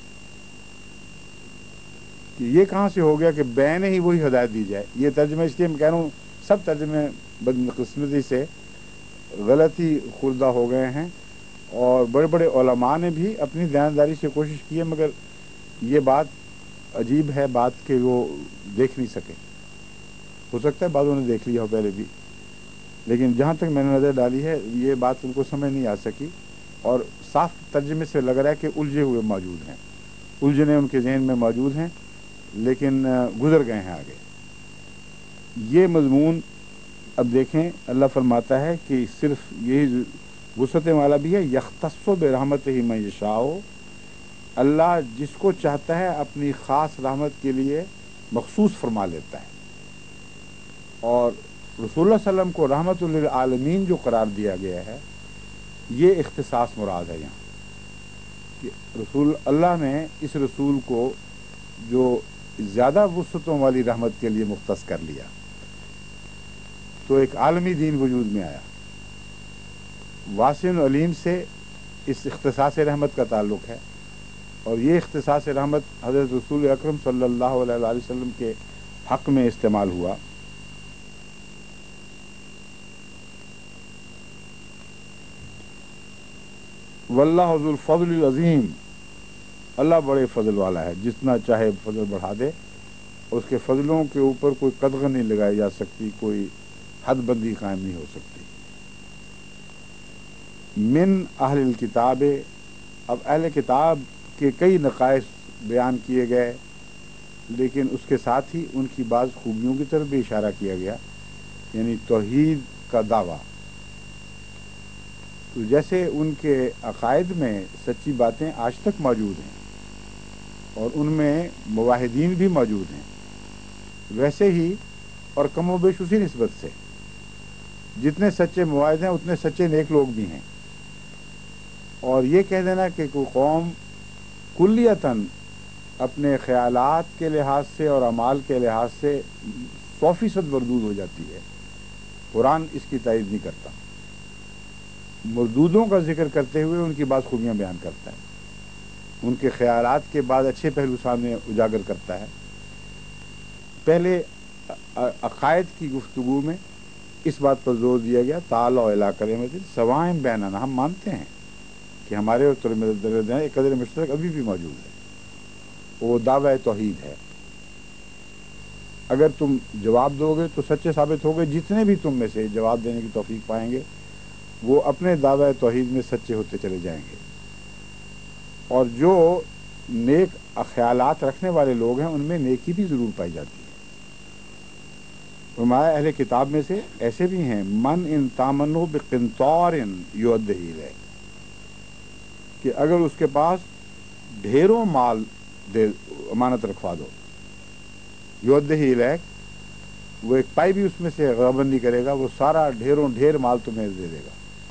کہ یہ کہاں سے ہو گیا کہ بین ہی وہی ہدایت دی جائے. یہ ترجمہ اس لیے میں کہہ رہا ہوں سب ترجمے بدقسمتی سے غلطی خوردہ ہو گئے ہیں اور بڑے بڑے علماء نے بھی اپنی دیانتداری سے کوشش کی ہے، مگر یہ بات عجیب ہے بات کہ وہ دیکھ نہیں سکے. ہو سکتا ہے بعضوں نے دیکھ لیا ہو پہلے بھی، لیکن جہاں تک میں نے نظر ڈالی ہے یہ بات ان کو سمجھ نہیں آ سکی اور صاف ترجمے سے لگ رہا ہے کہ الجھے ہوئے موجود ہیں، الجھنے ان کے ذہن میں موجود ہیں. لیکن گزر گئے ہیں آگے. یہ مضمون اب دیکھیں اللہ فرماتا ہے کہ صرف یہی وسعت والا بھی ہے. یختص برحمتہ من یشاء، اللہ جس کو چاہتا ہے اپنی خاص رحمت کے لیے مخصوص فرما لیتا ہے. اور رسول اللہ صلی اللہ علیہ وسلم کو رحمت للعالمین جو قرار دیا گیا ہے یہ اختصاص مراد ہے یہاں کہ رسول اللہ نے اس رسول کو جو زیادہ وسعتوں والی رحمت کے لیے مختص کر لیا تو ایک عالمی دین وجود میں آیا. واسع علیم سے اس اختصاص رحمت کا تعلق ہے اور یہ اختصاص رحمت حضرت رسول اکرم صلی اللہ علیہ وآلہ وسلم کے حق میں استعمال ہوا. واللہ ذو الفضل العظیم، اللہ بڑے فضل والا ہے، جتنا چاہے فضل بڑھا دے. اس کے فضلوں کے اوپر کوئی قدغن نہیں لگائی جا سکتی، کوئی حد بندی قائم نہیں ہو سکتی. من اہل الکتاب، اب اہل کتاب کے کئی نقائص بیان کیے گئے لیکن اس کے ساتھ ہی ان کی بعض خوبیوں کی طرف بھی اشارہ کیا گیا، یعنی توحید کا دعویٰ. تو جیسے ان کے عقائد میں سچی باتیں آج تک موجود ہیں اور ان میں موحدین بھی موجود ہیں، ویسے ہی اور کم و بیش اسی نسبت سے جتنے سچے موحد ہیں اتنے سچے نیک لوگ بھی ہیں. اور یہ کہہ دینا کہ کوئی قوم کلیتاً اپنے خیالات کے لحاظ سے اور اعمال کے لحاظ سے سو فیصد مردود ہو جاتی ہے، قرآن اس کی تائید نہیں کرتا. مردودوں کا ذکر کرتے ہوئے ان کی بعض خوبیاں بیان کرتا ہے، ان کے خیالات کے بعد اچھے پہلو سامنے اجاگر کرتا ہے. پہلے عقائد کی گفتگو میں اس بات پر زور دیا گیا تعالیٰ الی کلمۃ سواء بیننا، ہم مانتے ہیں کہ ہمارے اور تمہارے ایک قدر مشترک ابھی بھی موجود ہے، وہ دعوی توحید ہے. اگر تم جواب دو گے تو سچے ثابت ہو گے، جتنے بھی تم میں سے جواب دینے کی توفیق پائیں گے وہ اپنے دعوی توحید میں سچے ہوتے چلے جائیں گے. اور جو نیک خیالات رکھنے والے لوگ ہیں ان میں نیکی بھی ضرور پائی جاتی ہے. فرمایا اہل کتاب میں سے ایسے بھی ہیں من ان تامنوا بقنطار یؤدہ الیک، کہ اگر اس کے پاس ڈھیروں مال دے امانت رکھوا دو، یؤدہ الیک، وہ ایک پائی بھی اس میں سے غبن نہیں کرے گا، وہ سارا ڈھیروں ڈھیر مال تمہیں دے دے گا.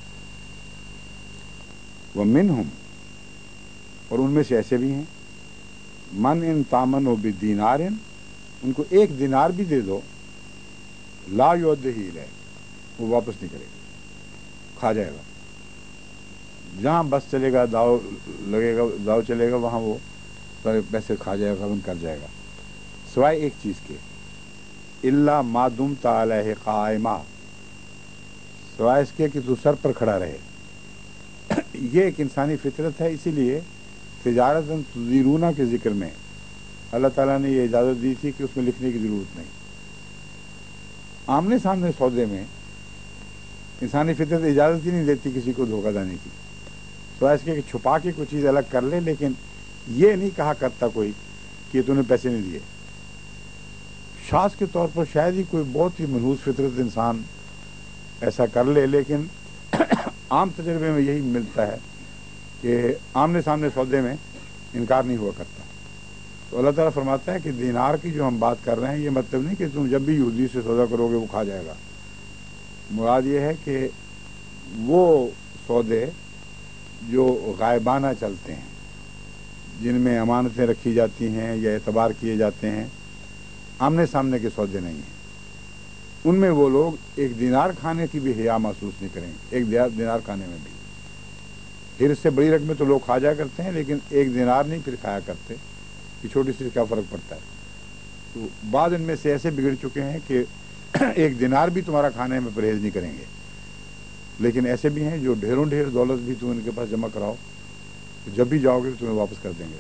ومنہم، اور ان میں سے ایسے بھی ہیں من ان تامنوا بدینار، ان کو ایک دینار بھی دے دو لا یؤدہ الیک، وہ واپس نہیں کرے گا، کھا جائے گا. جہاں بس چلے گا، داؤ لگے گا، داؤ چلے گا، وہاں وہ سارے پیسے کھا جائے گا، غبن کر جائے گا، سوائے ایک چیز کے الا ما دمت علیہ قائما، سوائے اس کے کہ تو سر پر کھڑا رہے. یہ ایک انسانی فطرت ہے، اسی لیے تجارت تدیرون کے ذکر میں اللہ تعالیٰ نے یہ اجازت دی تھی کہ اس میں لکھنے کی ضرورت نہیں. آمنے سامنے سودے میں انسانی فطرت اجازت ہی نہیں دیتی کسی کو دھوکہ دینے کی، سوائے اس کے کہ چھپا کے کوئی چیز الگ کر لے، لیکن یہ نہیں کہا کرتا کوئی کہ تو نے پیسے نہیں دیے. شاذ کے طور پر شاید ہی کوئی بہت ہی منحوس فطرت انسان ایسا کر لے، لیکن عام تجربے میں یہی ملتا ہے کہ آمنے سامنے سودے میں انکار نہیں ہوا کرتا. تو اللہ تعالیٰ فرماتا ہے کہ دینار کی جو ہم بات کر رہے ہیں یہ مطلب نہیں کہ تم جب بھی یہودی سے سودا کرو گے وہ کھا جائے گا. مراد یہ ہے کہ وہ سودے جو غائبانہ چلتے ہیں، جن میں امانتیں رکھی جاتی ہیں یا اعتبار کیے جاتے ہیں، آمنے سامنے کے سودے نہیں ہیں. ان میں وہ لوگ ایک دینار کھانے کی بھی حیا محسوس نہیں کریں گے. ایک دینار کھانے میں بھی پھر اس سے بڑی رقمیں تو لوگ کھا جایا کرتے ہیں، لیکن ایک دینار نہیں پھر کھایا کرتے کہ چھوٹی سی کیا فرق پڑتا ہے. تو بعض ان میں سے ایسے بگڑ چکے ہیں کہ ایک دینار بھی تمہارا کھانے میں پرہیز نہیں کریں گے، لیکن ایسے بھی ہیں جو ڈھیروں ڈھیر دولت بھی تم ان کے پاس جمع کراؤ، جب بھی جاؤ گے تمہیں واپس کر دیں گے.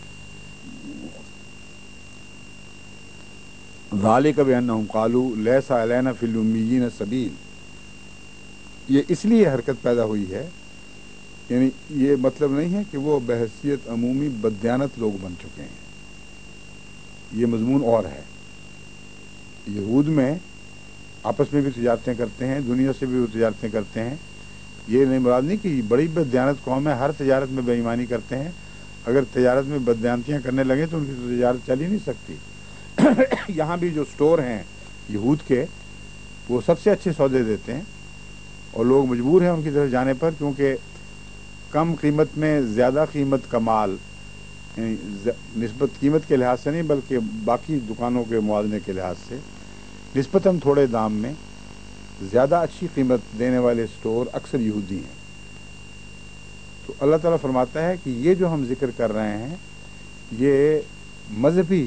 ذالک بانہم قالوا لیس علینا فی الامیین سبیل، یہ اس لیے حرکت پیدا ہوئی ہے، یعنی یہ مطلب نہیں ہے کہ وہ بحیثیت عمومی بددیانت لوگ بن چکے ہیں. یہ مضمون اور ہے. یہود میں آپس میں بھی تجارتیں کرتے ہیں, دنیا سے بھی وہ تجارتیں کرتے ہیں. یہ نہیں مراد نہیں کہ بڑی بددیانت قوم ہے, ہر تجارت میں بے ایمانی کرتے ہیں. اگر تجارت میں بددیانتیاں کرنے لگیں تو ان کی تو تجارت چل ہی نہیں سکتی. یہاں بھی جو سٹور ہیں یہود کے, وہ سب سے اچھے سودے دیتے ہیں اور لوگ مجبور ہیں ان کی طرف جانے پر, کیونکہ کم قیمت میں زیادہ قیمت کا مال, یعنی نسبت قیمت کے لحاظ سے نہیں بلکہ باقی دکانوں کے موازنے کے لحاظ سے نسبتاً تھوڑے دام میں زیادہ اچھی قیمت دینے والے سٹور اکثر یہودی ہیں. تو اللہ تعالیٰ فرماتا ہے کہ یہ جو ہم ذکر کر رہے ہیں یہ مذہبی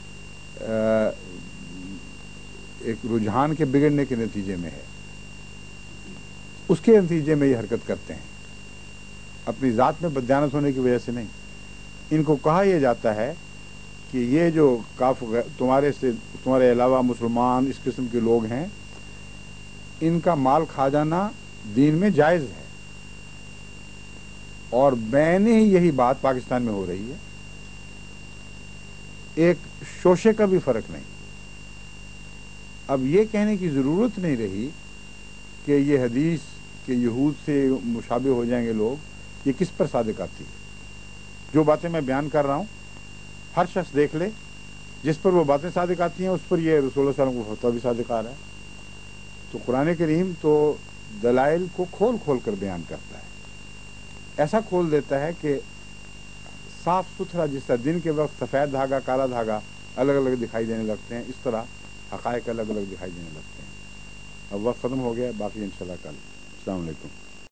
ایک رجحان کے بگڑنے کے نتیجے میں ہے, اس کے نتیجے میں یہ حرکت کرتے ہیں, اپنی ذات میں بددیانت ہونے کی وجہ سے نہیں. ان کو کہا یہ جاتا ہے کہ یہ جو کاف تمہارے سے تمہارے علاوہ مسلمان اس قسم کے لوگ ہیں, ان کا مال کھا جانا دین میں جائز ہے, اور بین ہی یہی بات پاکستان میں ہو رہی ہے. ایک شوشے کا بھی فرق نہیں. اب یہ کہنے کی ضرورت نہیں رہی کہ یہ حدیث کہ یہود سے مشابہ ہو جائیں گے لوگ, یہ کس پر صادق آتی ہے. جو باتیں میں بیان کر رہا ہوں ہر شخص دیکھ لے, جس پر وہ باتیں صادق آتی ہیں اس پر یہ رسول اللہ صلی اللہ علیہ وسلم کو فتویٰ بھی صادق آ رہا ہے. تو قرآن کریم تو دلائل کو کھول کھول کر بیان کرتا ہے, ایسا کھول دیتا ہے کہ صاف ستھرا, جس طرح دن کے وقت سفید دھاگا کالا دھاگا الگ الگ دکھائی دینے لگتے ہیں, اس طرح حقائق الگ الگ دکھائی دینے لگتے ہیں. اب وقت ختم ہو گیا, باقی انشاءاللہ کل. السلام علیکم.